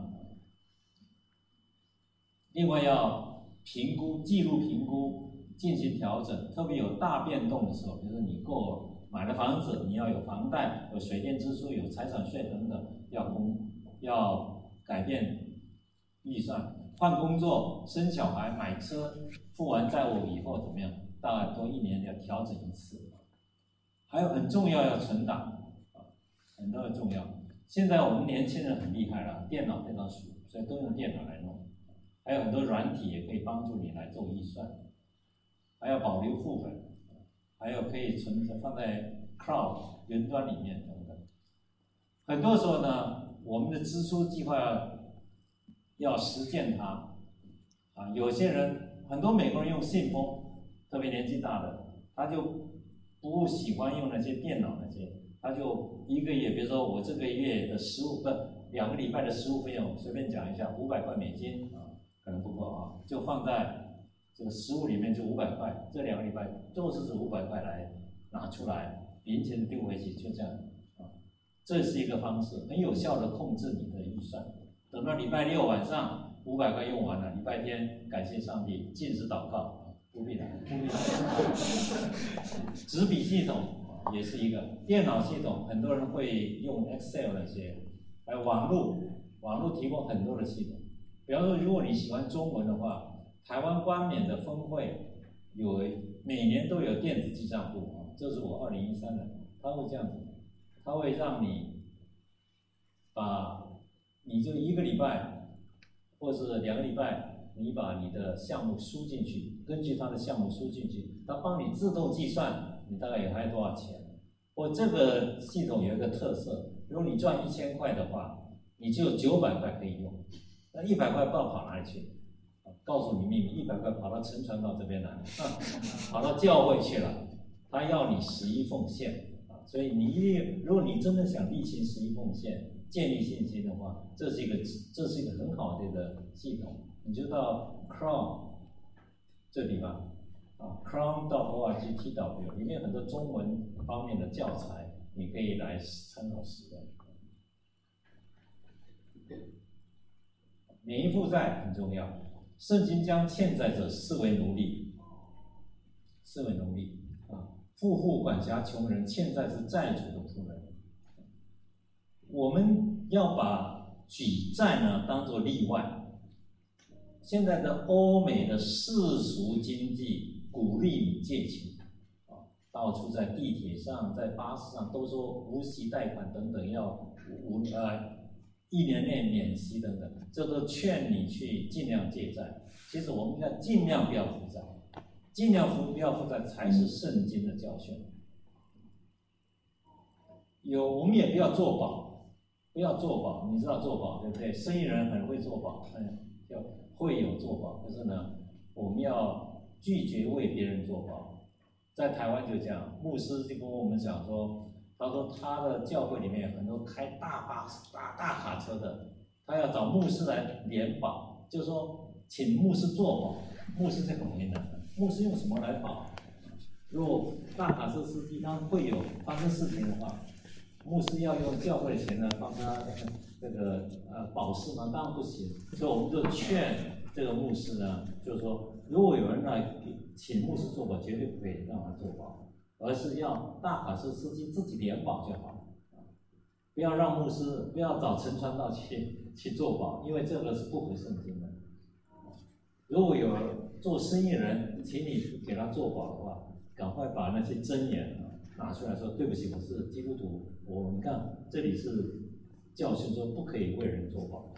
另外要评估、记录评估，进行调整，特别有大变动的时候，比如说你购买了房子，你要有房贷、有水电支出、有财产税等等，要公要改变预算，换工作、生小孩、买车，付完债务以后怎么样？大概多一年要调整一次。还有很重要要存档啊，很多很重要。现在我们年轻人很厉害了，电脑非常熟，所以都用电脑来弄。还有很多软体也可以帮助你来做预算，还要保留副本。还有可以存放在 cloud 云端里面等等。很多时候呢，我们的支出计划要要实践它啊。有些人很多美国人用信封，特别年纪大的，他就不喜欢用那些电脑那些，他就一个月，比如说我这个月的食物不两个礼拜的食物费用，随便讲一下，五百块美金啊，可能不够啊，就放在这个食物里面就五百块，这两个礼拜都是这五百块来拿出来，零钱丢回去，就这样啊。这是一个方式，很有效的控制你的预算。等到礼拜六晚上五百块用完了，礼拜天感谢上帝，禁食祷告啊，不必来，不必来。纸笔系统也是一个，电脑系统很多人会用 Excel 那些，还有网络，网络提供很多的系统。比方说，如果你喜欢中文的话。台湾冠冕的分会有每年都有电子记账簿啊，这是我二零一三的，他会这样子，他会让你把你就一个礼拜或是两个礼拜，你把你的项目输进去，根据他的项目输进去，他帮你自动计算你大概有还多少钱。或这个系统有一个特色，如果你赚一千块的话，你只有九百块可以用，那一百块不知道跑哪里去。告诉你秘密，一百块跑到沉船到这边来，跑到教会去了。他要你十一奉献啊，所以你一定，如果你真的想例行十一奉献，建立信心的话，这是一个这是一个很好的一个系统。你就到 Chrome 这地方， 啊 ，crown dot org T W 里面有很多中文方面的教材，你可以来参考使用。免于负债很重要，圣经将欠债者视为奴隶，视为奴隶啊，富户管辖穷人，欠债是债主的仆人。我们要把举债呢当作例外。现在的欧美的世俗经济鼓励你借钱，啊，到处在地铁上、在巴士上都说无息贷款等等，要无呃一年内免息等等，这都劝你去尽量借债。其实我们应该尽量不要负债，尽量不要负债才是圣经的教训。有我们也不要做保，不要做保，你知道做保对不对？生意人很会做保，嗯，要会有做保，可是呢，我们要拒绝为别人做保。在台湾就这样，牧师就跟我们讲说，他说他的教会里面有很多开大巴士、大大卡车的，他要找牧师来联保，就是说请牧师做保，牧师这很为难的，牧师用什么来保？如果大卡车司机他会有发生事情的话，牧师要用教会的钱呢帮他这个呃保释吗？当然不行，所以我们就劝这个牧师呢，就是说，如果有人来请牧师做保，绝对不可以让他做保，而是要大卡车司机自己联保就好，不要让牧师，不要找陈传道去去做保，因为这个是不合圣经的。如果有做生意人请你给他做保的话，赶快把那些箴言拿出来说，对不起，我是基督徒，我你看这里是教训说不可以为人做保，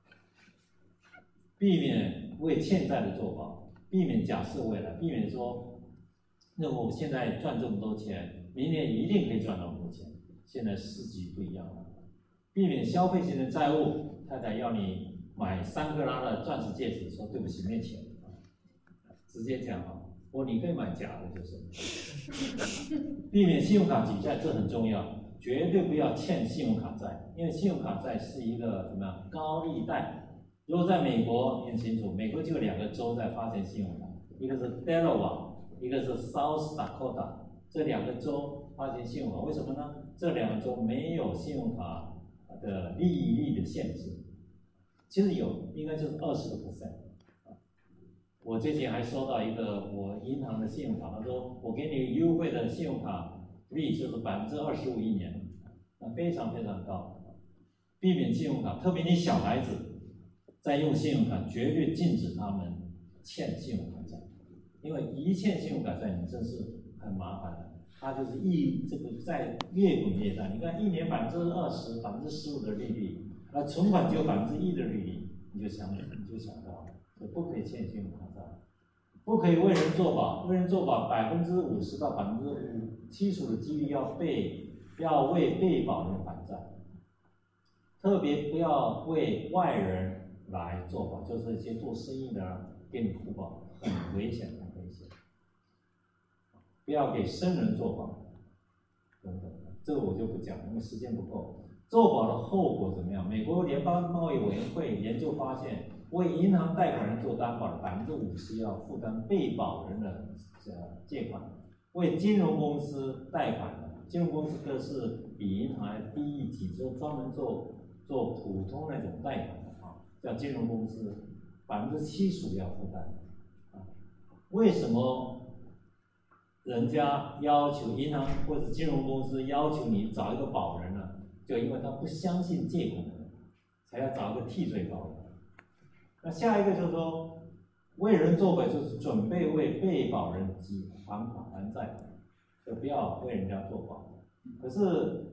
避免为欠债的做保，避免假设未来，避免说，那我现在赚这么多钱，明年一定可以赚那么多钱，现在时局不一样了，避免消费性的债务，太太要你买三克拉的钻石戒指，说对不起没钱，直接讲啊。我你可以买假的，就是避免信用卡举债，这很重要，绝对不要欠信用卡债，因为信用卡债是一个什么样高利贷。如果在美国，你很清楚，美国就有两个州在发行信用卡，一个是 Delaware， 一个是 South Dakota， 这两个州发行信用卡，为什么呢？这两个州没有信用卡的利率的限制，其实有，应该就是二十个 percent。我最近还收到一个我银行的信用卡，他说我给你优惠的信用卡利就是百分之二十五一年，那非常非常高。避免信用卡，特别你小孩子在用信用卡，绝对禁止他们欠信用卡债，因为一欠信用卡债，你真是很麻烦的。它就是一这个债越滚越大，你看一年百分之二十、百分之十五的利率，那存款只有百分之一的利率，你就想你就想到。不可以欠信用卡债，不可以为人做保，为人做保百分之五十到百分之五七十的几率要被要为被保人还债，特别不要为外人来做保，就是一些做生意的给你付保，很危险，很危险。不要给生人做保，等等，这个我就不讲，因为时间不够。做保的后果怎么样？美国联邦贸易委员会研究发现。为银行贷款人做担保的百分之五十要负担被保人的呃借款，为金融公司贷款的，金融公司都是比银行还低一级，就专门做做普通那种贷款的啊，叫金融公司，百分之七十五要负担啊。为什么人家要求银行或者金融公司要求你找一个保人呢？就因为他不相信借款的人，才要找一个替罪保人。那下一个就是说，为人做保就是准备为被保人及还款还债，就不要为人家做保。可是，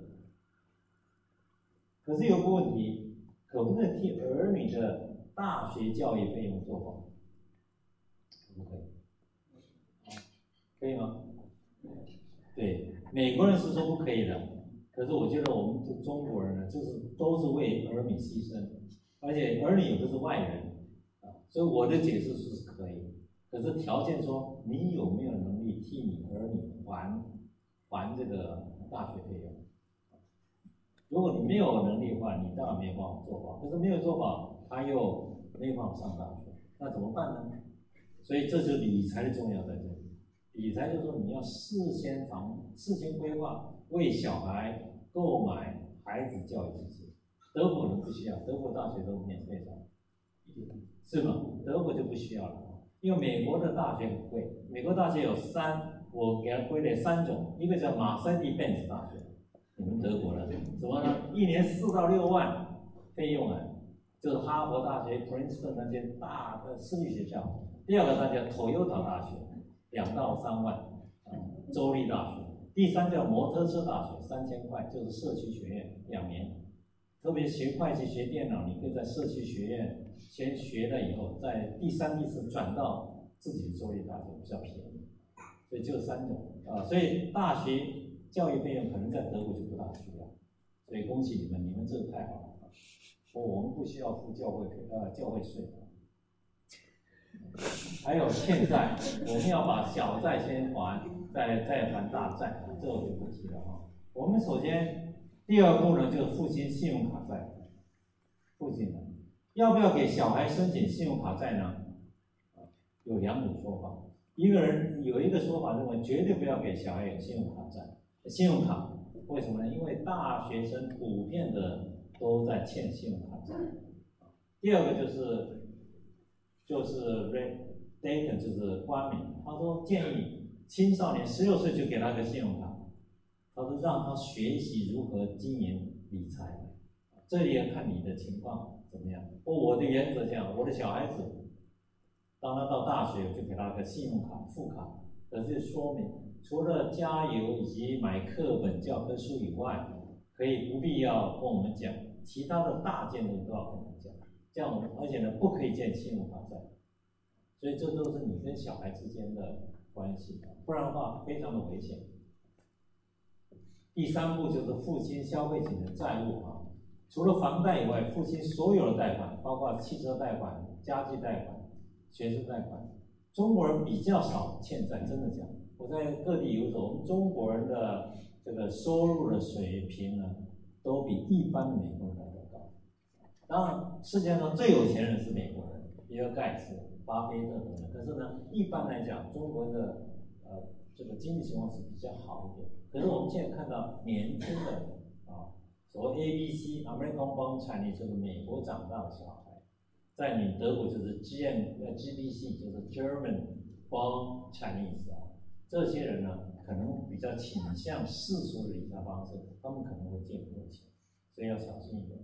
可是有个问题，可不可以替儿女的大学教育费用做保？可不可以？可以吗？对，美国人是说不可以的，可是我觉得我们这中国人呢，就是都是为儿女牺牲，而且儿女也不是外人。所以我的解释是可以，可是条件说你有没有能力替你儿女还还这个大学费用。如果你没有能力的话，你当然没有办法做保，可是没有做保，他又没有办法上大学，那怎么办呢？所以这就是理财的重要在这里。 理财就是说你要事先防、事先规划，为小孩购买孩子教育基金。德国人不需要，德国大学都免费上，是吗？德国就不需要了，因为美国的大学很贵，美国大学有三，我给它归类三种，一个叫马塞蒂贝斯大学，你们德国的什么呢？一年四到六万费用啊，就是哈佛大学、Princeton 那些大的私立学校。第二个它叫 Toyota 大学，两到三万，嗯，州立大学。第三叫摩托车大学，三千块，就是社区学院，两年。特别学会计、学电脑，你可以在社区学院先学了以后，在第三、第四转到自己的州立大学，比较便宜。所以就三种啊，所以大学教育费用可能在德国就不大需要。所以恭喜你们，你们这个太好了。我们不需要付教会呃教会税。还有欠债，我们要把小债先还，再再还大债，这我就不提了哈。我们首先。第二步呢，就是付清信用卡债。付清了，要不要给小孩申请信用卡债呢？有两种说法。一个人有一个说法认为，绝对不要给小孩有信用卡债。信用卡为什么呢？因为大学生普遍的都在欠信用卡债。第二个就是就是 Dayton 就是冠冕，他说建议青少年十六岁就给他个信用卡。他说让他学习如何经营理财，这也要看你的情况怎么样。我的原则这样，我的小孩子，当他到大学，我就给他个信用卡副卡，可是说明除了加油以及买课本、教科书以外，可以不必要跟我们讲，其他的大件的都要跟我们讲。这样，而且呢，不可以建信用卡债，所以这都是你跟小孩之间的关系，不然的话非常的危险。第三步就是付清消费型的债务啊，除了房贷以外，付清所有的贷款，包括汽车贷款、家具贷款、学生贷款。中国人比较少欠债，真的讲，我在各地游走，我们中国人的这个收入的水平呢，都比一般的美国人来得高。当然，世界上最有钱人是美国人，比尔盖茨、巴菲特等等。可是呢，一般来讲，中国人的呃这个经济情况是比较好一点。可是我们现在看到年轻的啊，所谓 A B C（American Born Chinese） 就是美国长大的小孩，在你德国就是 G M 呃 G B C 就是 German Born Chinese 啊，这些人呢可能比较倾向世俗的理财方式，他们可能会借不到钱，所以要小心一点。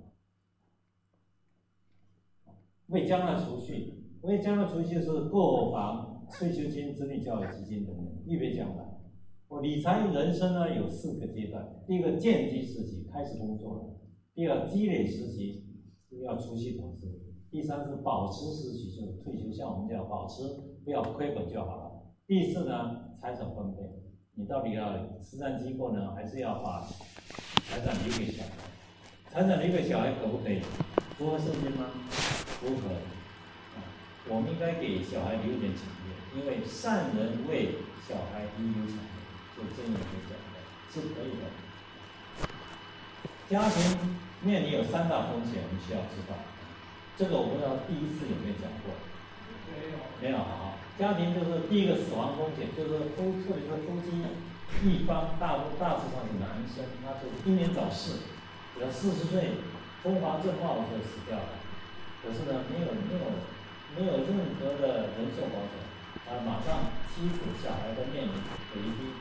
为将来储蓄，为将来储蓄就是购房、退休金、子女教育基金等等，预备将来。我理财人生呢有四个阶段，第一个建基时期开始工作了，第二积累时期要储蓄投资，第三是保持时期就是退休，像我们讲保持不要亏本就好了。第四呢财产分配，你到底要慈善机构呢，还是要把财产留给小孩？财产留给小孩可不可以？符合圣经吗？符合。啊，我们应该给小孩留点产业，因为善人为小孩遗留产业。就真理所讲的是可以的。家庭面临有三大风险，我们需要知道。这个我不知道第一次有没有讲过？没有。没有啊。家庭就是第一个死亡风险，就是夫，特别是夫妻一方大大致上是男生，他就是英年早逝，比如四十岁风华正茂的时候死掉了，可是呢没有没有没有任何的人寿保险，啊，马上妻子小孩都面临危机。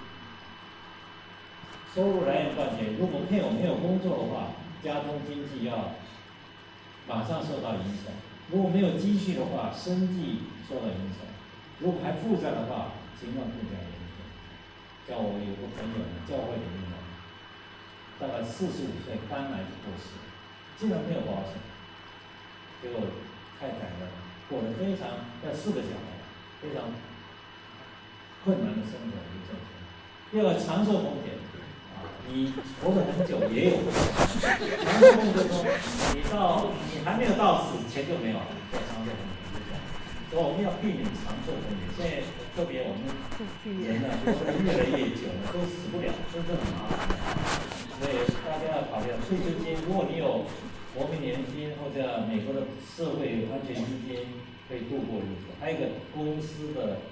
收入来源断绝，如果配偶没有工作的话，家中经济要马上受到影响；如果没有积蓄的话，生计受到影响；如果还负债的话，情况更加严重。像我有个朋友呢，教会里面的，大概四十五岁肝癌就过世，竟然没有保险，结果太太呢过得非常，要四个小孩，非常困难的生活一个状态。第二个长寿风险。你活得很久也有风险，长寿风险就是说，你到你还没有到死，钱就没有了，叫长寿风险，就这样。所以我们要避免长寿风险。现在特别我们人呢，就是越来越久了，都死不了，真的很麻烦。所以大家要考虑退休金，如果你有国民年金或者美国的社会安全基金，可以度过日子。还有一个公司的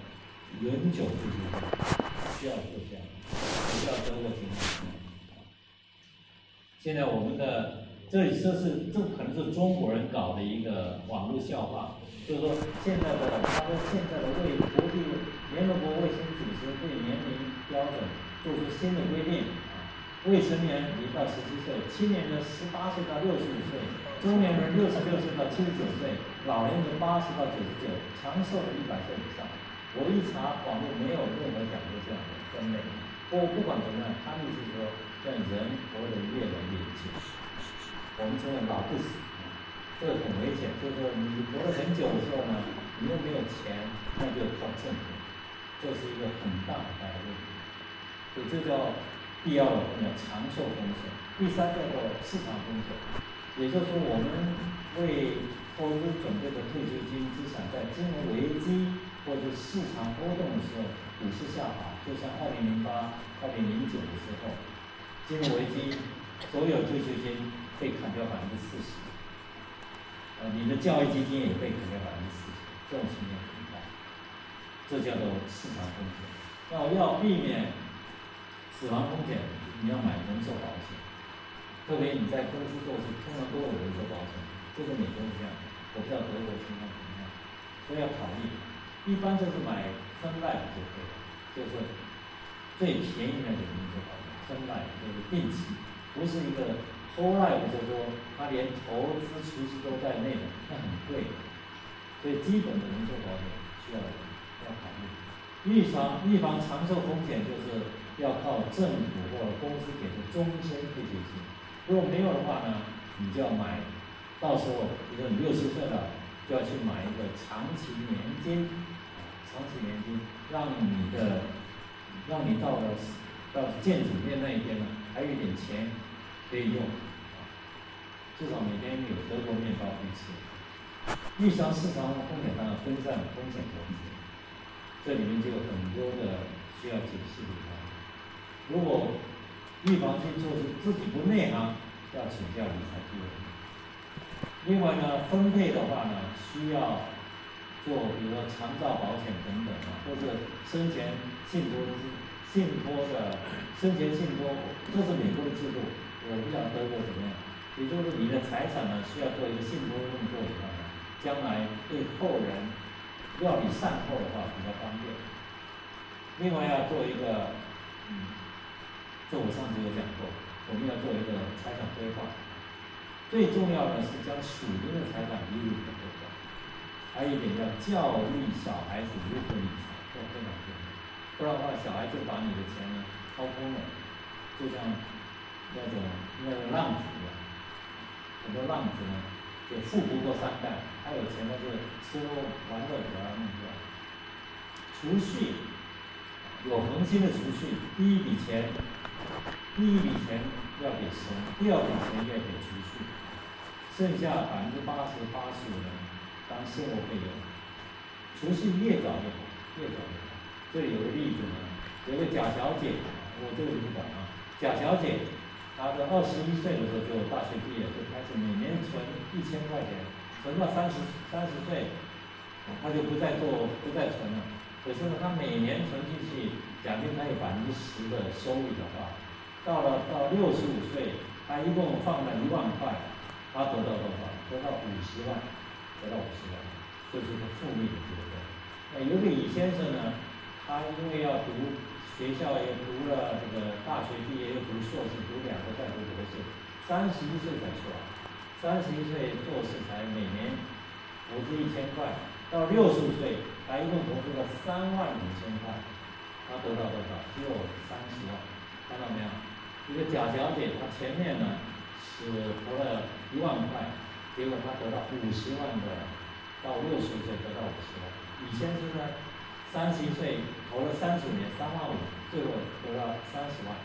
永久退休金，需要做这样，不需要得过情况。现在我们的这里这是这可能是中国人搞的一个网络笑话，就是说现在的他说现在的为国际联合国卫生组织对年龄标准做出新的规定。未成年零到十七岁，青年人十八岁到六十五岁，中年人六十六岁到七十九岁，老年人八十到九十九，长寿的一百岁以上。我一查网络没有任何讲过这样的分类。不不管怎么样，他们意思是说，像人活得越来越久，我们称为老不死，这个很危险。就是说你活得很久的时候呢，你又没有钱，那就靠政府，这是一个很大很大的问题。所以这叫。第二个叫长寿风险，第三叫做市场风险，也就是说，我们为投资准备的退休金资产，在金融危机或者市场波动的时候，股市下滑，就像二零零八、二零零九的时候，金融危机，所有退休金被砍掉百分之四十，呃，你的教育基金也被砍掉百分之四十，这种情况存在，这叫做市场风险。要要避免死亡风险，你要买人寿保险，特别你在公司做事，通常都有人寿保险，这是美国是这样，我不知道德国情况怎么样，所以要考虑。一般就是买Term Life就可以了，就是最便宜的那种人寿保险，Term Life就是定期，不是一个 Whole Life，就是说它连投资储蓄都在内的，那很贵，所以基本的人寿保险需要要考虑。预防预防长寿风险就是要靠政府或者公司给的终身退休金，如果没有的话呢，你就要买，到时候比如说你六十岁了，就要去买一个长期年金，长期年金，让你的，让你到了到见主面那一天呢，还有一点钱可以用，至少每天有德国面包可以吃。预防市场风险当然分散风险投资。这里面就有很多的需要解释的地方。如果预防性措施自己不内行，要请教理财顾问。另外呢，分配的话呢，需要做比如说长照保险等等啊，或者生前信托信托的生前信托，这是美国的制度，我不晓得德国怎么样。也就是你的财产呢，需要做一个信托运作以后呢，将来对后人。要你善后的话比较方便。另外要做一个，嗯，这我上次有讲过，我们要做一个财产规划。最重要的是将属灵的财产列入规划。还有一点要教育小孩子如何理财，这非常重要。不然的话，小孩就把你的钱呢掏空了，就像那种那个浪子一样，很多浪子呢。就富不过三代，他有钱呢就吃喝玩乐把它弄掉。储蓄有恒心的储蓄，第一笔钱，第一笔钱要给神，第二笔钱要给储蓄，剩下百分之八十八十五呢当生活费用。储蓄越早越好，越早越好。这里有个例子呢，有个贾小姐，我这个就不管啊，贾小姐。他在二十一岁的时候就大学毕业，就开始每年存一千块钱，存到三十三十岁，他就不再做不再存了。可是呢，他每年存进去，假定他有百分之十的收益的话，到了到六十五岁，他一共放了一万块，他得到多少？得到五十万，得到五十万，这是个复利的结果。那有个李先生呢，他因为要读。学校也读了这个大学毕业，又读硕士，读两个再读博士，三十一岁才出来，三十一岁做事才每年投资一千块，到六十五岁，他一共投资了三万五千块，他得到多少？只有三十万，看到没有？一个贾小姐，她前面呢是投了一万块，结果她得到五十万的，到六十五岁得到五十万。李先生呢？三十一岁投了三十五年，三万五，最后得到三十万，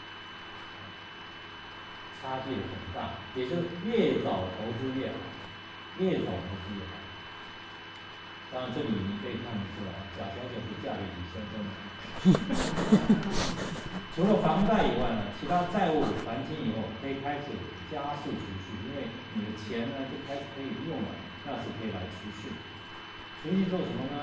差距很大。也就是越早投资越好，越早投资越好。当然，这里你可以看得出来，贾小姐是嫁给李先生的。除了房贷以外呢，其他债务还清以后，可以开始加速储蓄，因为你的钱呢就开始可以用了，那是可以来储蓄。储蓄做什么呢？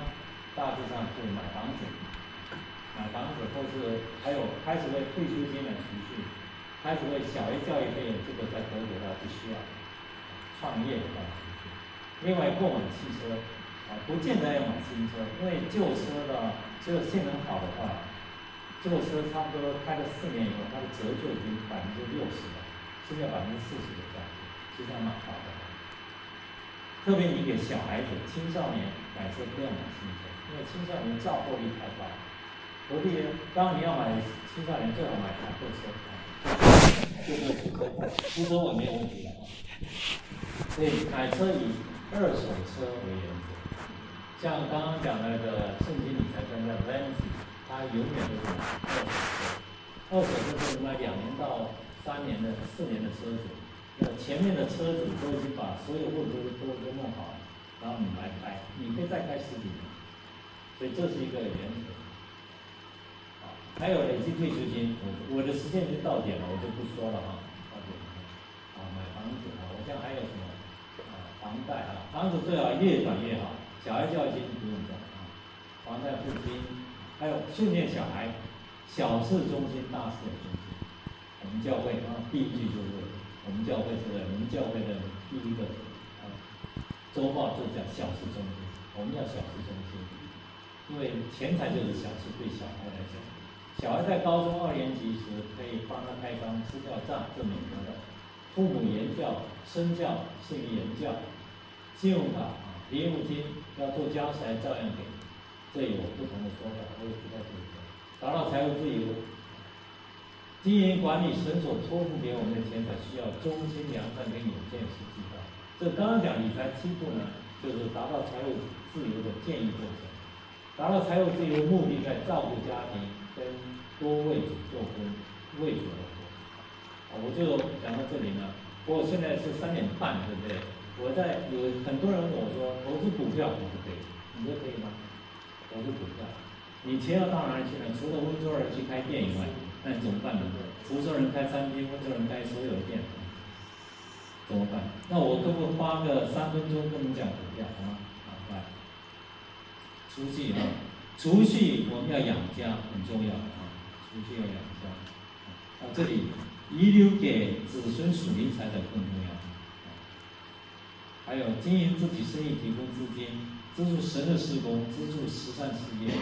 大致上是买房子，买房子或是还有开始为退休金来储蓄，开始为小孩教育费用，这个在德国的不需要，创业的来储蓄。另外购买汽车，啊，不见得要买新车，因为旧车的这个性能好的话，旧车差不多开了四年以后，它的折旧已经百分之六十了，剩下百分之四十的价值，其实还蛮好的。特别你给小孩子、青少年买车不要买新车，因为青少年造货率太高。何必呢？当然你要买青少年最好买坦克车，就是福特，福特我没有问题的啊。所以买车以二手车为原则。像刚刚讲那个圣经理财专家 Ramsey， 他永远都是买二手车。二手车就是买两年到三年的、四年的车子。前面的车主都已经把所有货都都都弄好了，然后你来开，你可以再开十几年，所以这是一个原则。好，还有累计退休金，我我的时间已经到点了，我就不说了哈。到点了。啊，买房子啊，我想还有什么啊？房贷啊，房子最好越短越好，小孩教育金不用交啊，房贷付清，还有训练小孩，小事中心，大事有中心。我们教会啊，第一句就是。我们教会是我们教会的第一个啊周报就叫小事中心，我们要小事中心，因为钱财就是小事，对小孩来讲，小孩在高中二年级时可以帮他开张支票账，这免责的。父母言教、身教胜于言教，信用卡啊、零用金要做家事还照样给，这有不同的说法，我也不太清楚。达到财务自由。经营管理神所托付给我们的钱财，需要忠心良善跟有见识计划。这刚刚讲理财七步呢，就是达到财务自由的建议过程。达到财务自由目的在照顾家庭，跟多为主做工，为主而活。啊，我就讲到这里呢。不过现在是三点半，对不对？我在有很多人问我说，投资股票可不可以？你说可以吗？投资股票，你钱要到哪里去呢？除了温州人去开店以外。那怎么办呢？福州人开餐厅，温州人开所有的店，怎么办？那我可不可以花个三分钟跟你讲股票，好吗？好，来，储蓄啊，储蓄我们要养家很重要啊，储蓄要养家。啊，这里遗留给子孙属灵财产更重要。还有经营自己生意，提供资金，资助神的事工，资助慈善事业。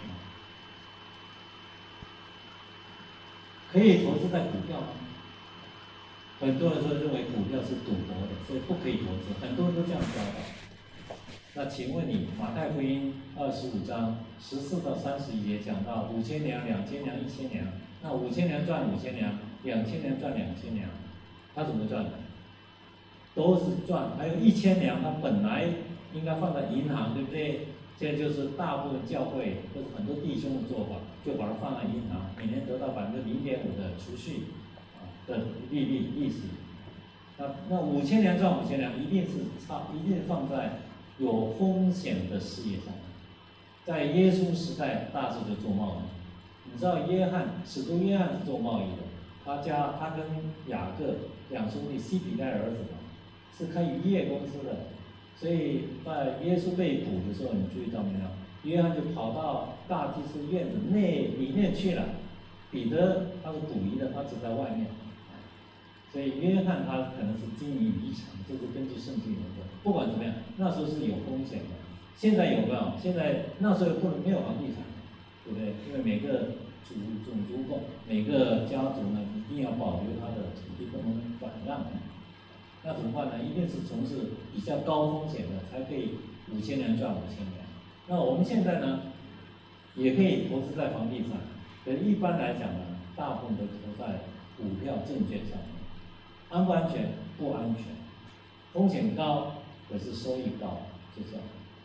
可以投资在股票吗？很多人说认为股票是赌博的，所以不可以投资，很多人都这样教导。那请问你，马太福音二十五章十四到三十一节讲到五千两、两千两、一千两，那五千两赚五千两，两千两赚两千两，他怎么赚的？都是赚。还有一千两，他本来应该放在银行，对不对？现在就是大部分教会或者很多弟兄的做法，就把它放在银行，每年得到百分之零点五的储蓄啊的利率利息。那那五千两赚五千两，一定是差，一定放在有风险的事业上。在耶稣时代，大致就做贸易。你知道约翰，使徒约翰是做贸易的，他家他跟雅各两兄弟西比奈儿子嘛，是开渔业公司的。所以在耶稣被捕的时候，你注意到没有？约翰就跑到大祭司院子内里面去了。彼得他是捕鱼的，他只在外面。所以约翰他可能是经营渔场，这是根据圣经有的。不管怎么样，那时候是有风险的。现在有没有？现在那时候不能没有房地产，对不对？因为每个主种族共每个家族呢，一定要保留他的土地，不能转让。那怎么办呢？一定是从事比较高风险的，才可以五千年赚五千年。那我们现在呢，也可以投资在房地产，可是一般来讲呢，大部分都投在股票、证券上面。安不安全？不安全，风险高，可是收益高，就这样。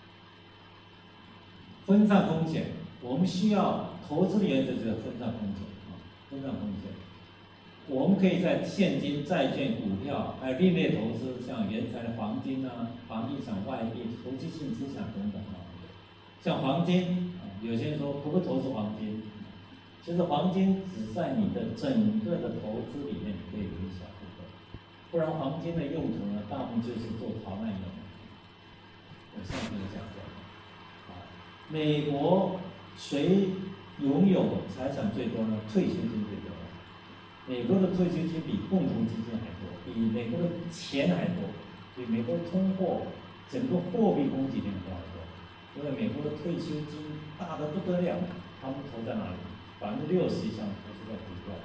分散风险，我们需要投资的原则就是分散风险啊，分散风险。我们可以在现金、债券、股票，还有另类投资，像原材的黄金啊、房地产、外币、投机性资产等等啊。像黄金啊，有些人说可不可以投资黄金？其实黄金只在你的整个的投资里面可以有一小部分，不然黄金的用途呢，大部分就是做逃难用的。我上次有讲过啊， 美国谁拥有财产最多呢？退休金最多。美国的退休金比共同基金还多，比美国的钱还多，比美国的通货整个货币供给量都要多。因为美国的退休金大得不得了，他们投在哪里？百分之六十以上投资在股票。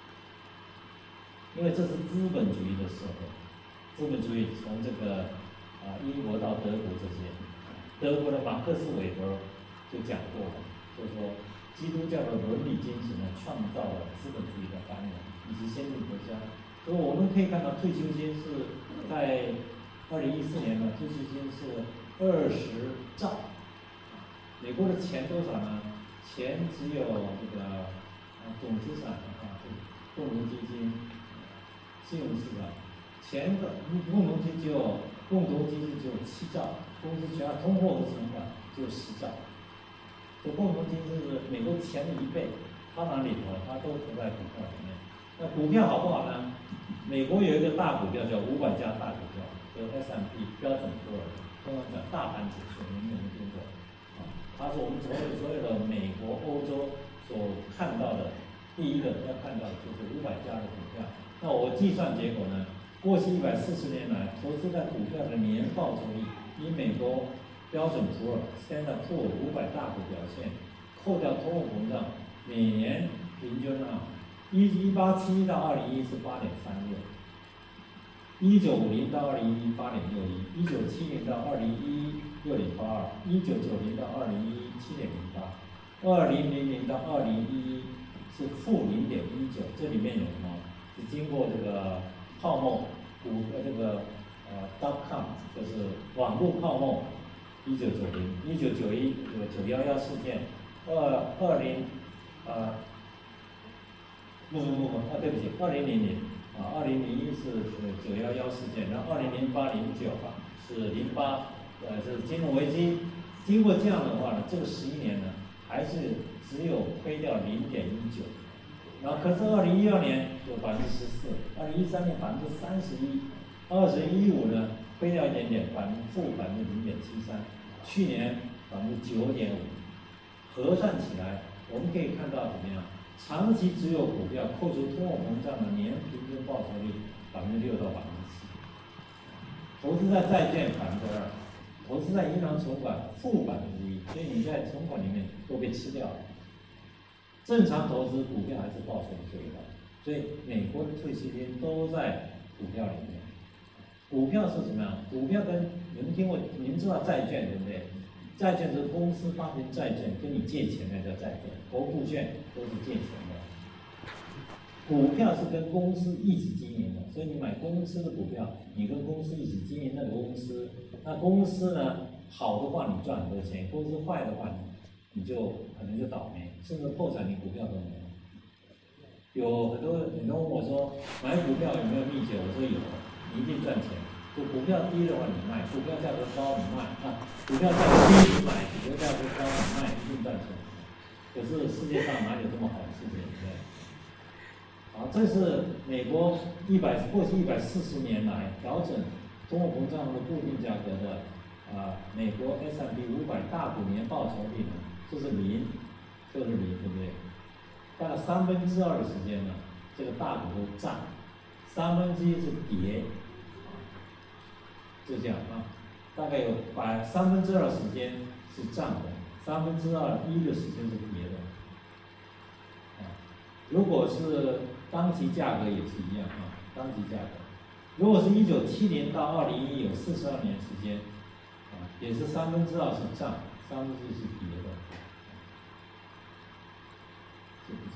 因为这是资本主义的社会，资本主义从这个啊、呃、英国到德国这些，德国的马克思韦伯就讲过了，就说基督教的伦理精神呢，创造了资本主义的繁荣以及先进国家。所以我们可以看到，退休金是在二零一四年呢，退休金是二十兆。美国的钱多少呢？钱只有这个啊总资产啊，共同基金。信用市场，钱的共同基金只有共同基金只有七兆，公司全通货和存款只有十兆。这共同基金是美国钱的一倍，它哪里投？它都投在股票里面。那股票好不好呢？美国有一个大股票叫五百家大股票，叫 S and P 标准普尔，通常讲大盘指数，你们有没有听过？啊，它是我们所有所有的美国、欧洲所看到的第一个要看到的就是五百家的股票。那我计算结果呢？过去一百四十年来，投资在股票的年报酬率，以美国标准普尔 Standard Poor 五百大股表现，扣掉通货膨胀，每年平均啊，一一八七到二零一是八点三六，一九五零到二零一八点六一，一九七零到二零一六点八二，一九九零到二零一七点零八，二零零零到二零一一是负零点一九，这里面有什么？是经过这个泡沫股呃这个呃 dot com 就是网络泡沫，一九九零、一九九一这个九幺幺事件，二二零呃不不不不啊对不起，二零零零啊二零零一是九幺幺事件，然后二零零八零九是零八呃这是金融危机，经过这样的话呢，这个十一年呢还是只有亏掉零点一九。然后可是二零一二年就百分之十四，二零一三年百分之三十一，二零一五呢亏掉一点点，百分负百分之零点七三，去年百分之九点五，核算起来我们可以看到怎么样？长期持有股票扣除通货膨胀的年平均报酬率百分之六到百分之七，投资在债券百分之二，投资在银行存款负百分之一，所以你在存款里面都被吃掉了。正常投资股票还是报酬最高，所以美国的退休金都在股票里面。股票是什么样？股票跟你们听过，你们知道债券对不对？债券是公司发行债券，跟你借钱那叫债券，国库券都是借钱的。股票是跟公司一起经营的，所以你买公司的股票，你跟公司一起经营那个公司，那公司呢好的话你赚很多钱，公司坏的话你。你就可能就倒霉，甚至破产，你股票都没有。有很多很多问我说，买股票有没有秘诀？我说有，你一定赚钱。就股票低的话你卖，股票价格高你卖啊，股票价格低你买，股票价格高你卖，一定赚钱。可是世界上哪有这么好的事情？对不对？好，这是美国一百过去一百四十年来调整通货膨胀和固定价格的啊、呃，美国 S and P 五百大股年报酬率呢？这是零，这是零，对不对？大概三分之二的时间呢，这个大股都涨，三分之一是跌，就这样啊。大概有百三分之二时间是涨的，三分之二一的时间是跌的。啊，如果是当期价格也是一样啊，当期价格。如果是一九七零到二零一有四十二年时间，啊，也是三分之二是涨，三分之一是跌的。是不是？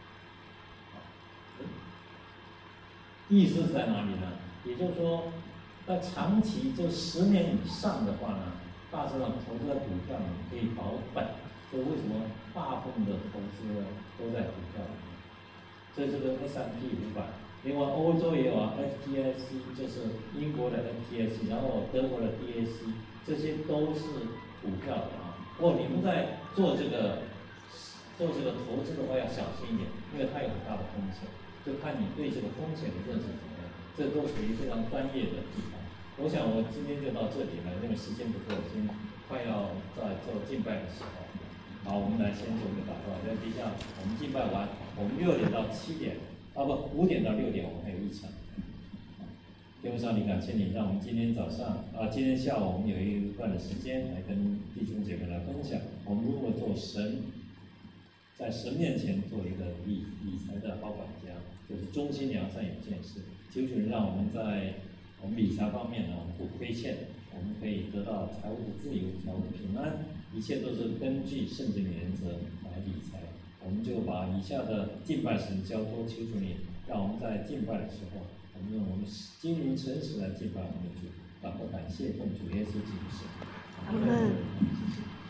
意思在哪里呢？也就是说，在长期就十年以上的话呢，大致上投资在股票里可以保本。所以为什么大部分的投资呢都在股票里面？这是个 S and P 五百，另外欧洲也有啊 ，F T S E 就是英国的 F T S E， 然后德国的 D A C， 这些都是股票的啊。不过你们在做这个。做这个投资的话要小心一点，因为它有很大的风险，就看你对这个风险的认识怎么样，这都属于非常专业的地方。 我想我今天就到这里了，因为时间不够，已经快要在做敬拜的时候。好，我们来先做一个祷告。在底下我们敬拜完，我们六点到七点，啊不，五点到六点我们还有一场。天父上帝，感谢你，让我们今天早上啊，今天下午我们有一段的时间来跟弟兄姐妹来分享，我们如何做神在神面前做一个理理财的好管家，就是忠心良善有见识。求主让我们在我们理财方面呢，我们不亏欠，我们可以得到财务的自由、财务的平安，一切都是根据圣经的原则来理财。我们就把以下的敬拜神交托，求主你让我们在敬拜的时候，我们用我们精灵诚实来敬拜我们的主，然后感谢奉主耶稣基督的圣名。 阿门。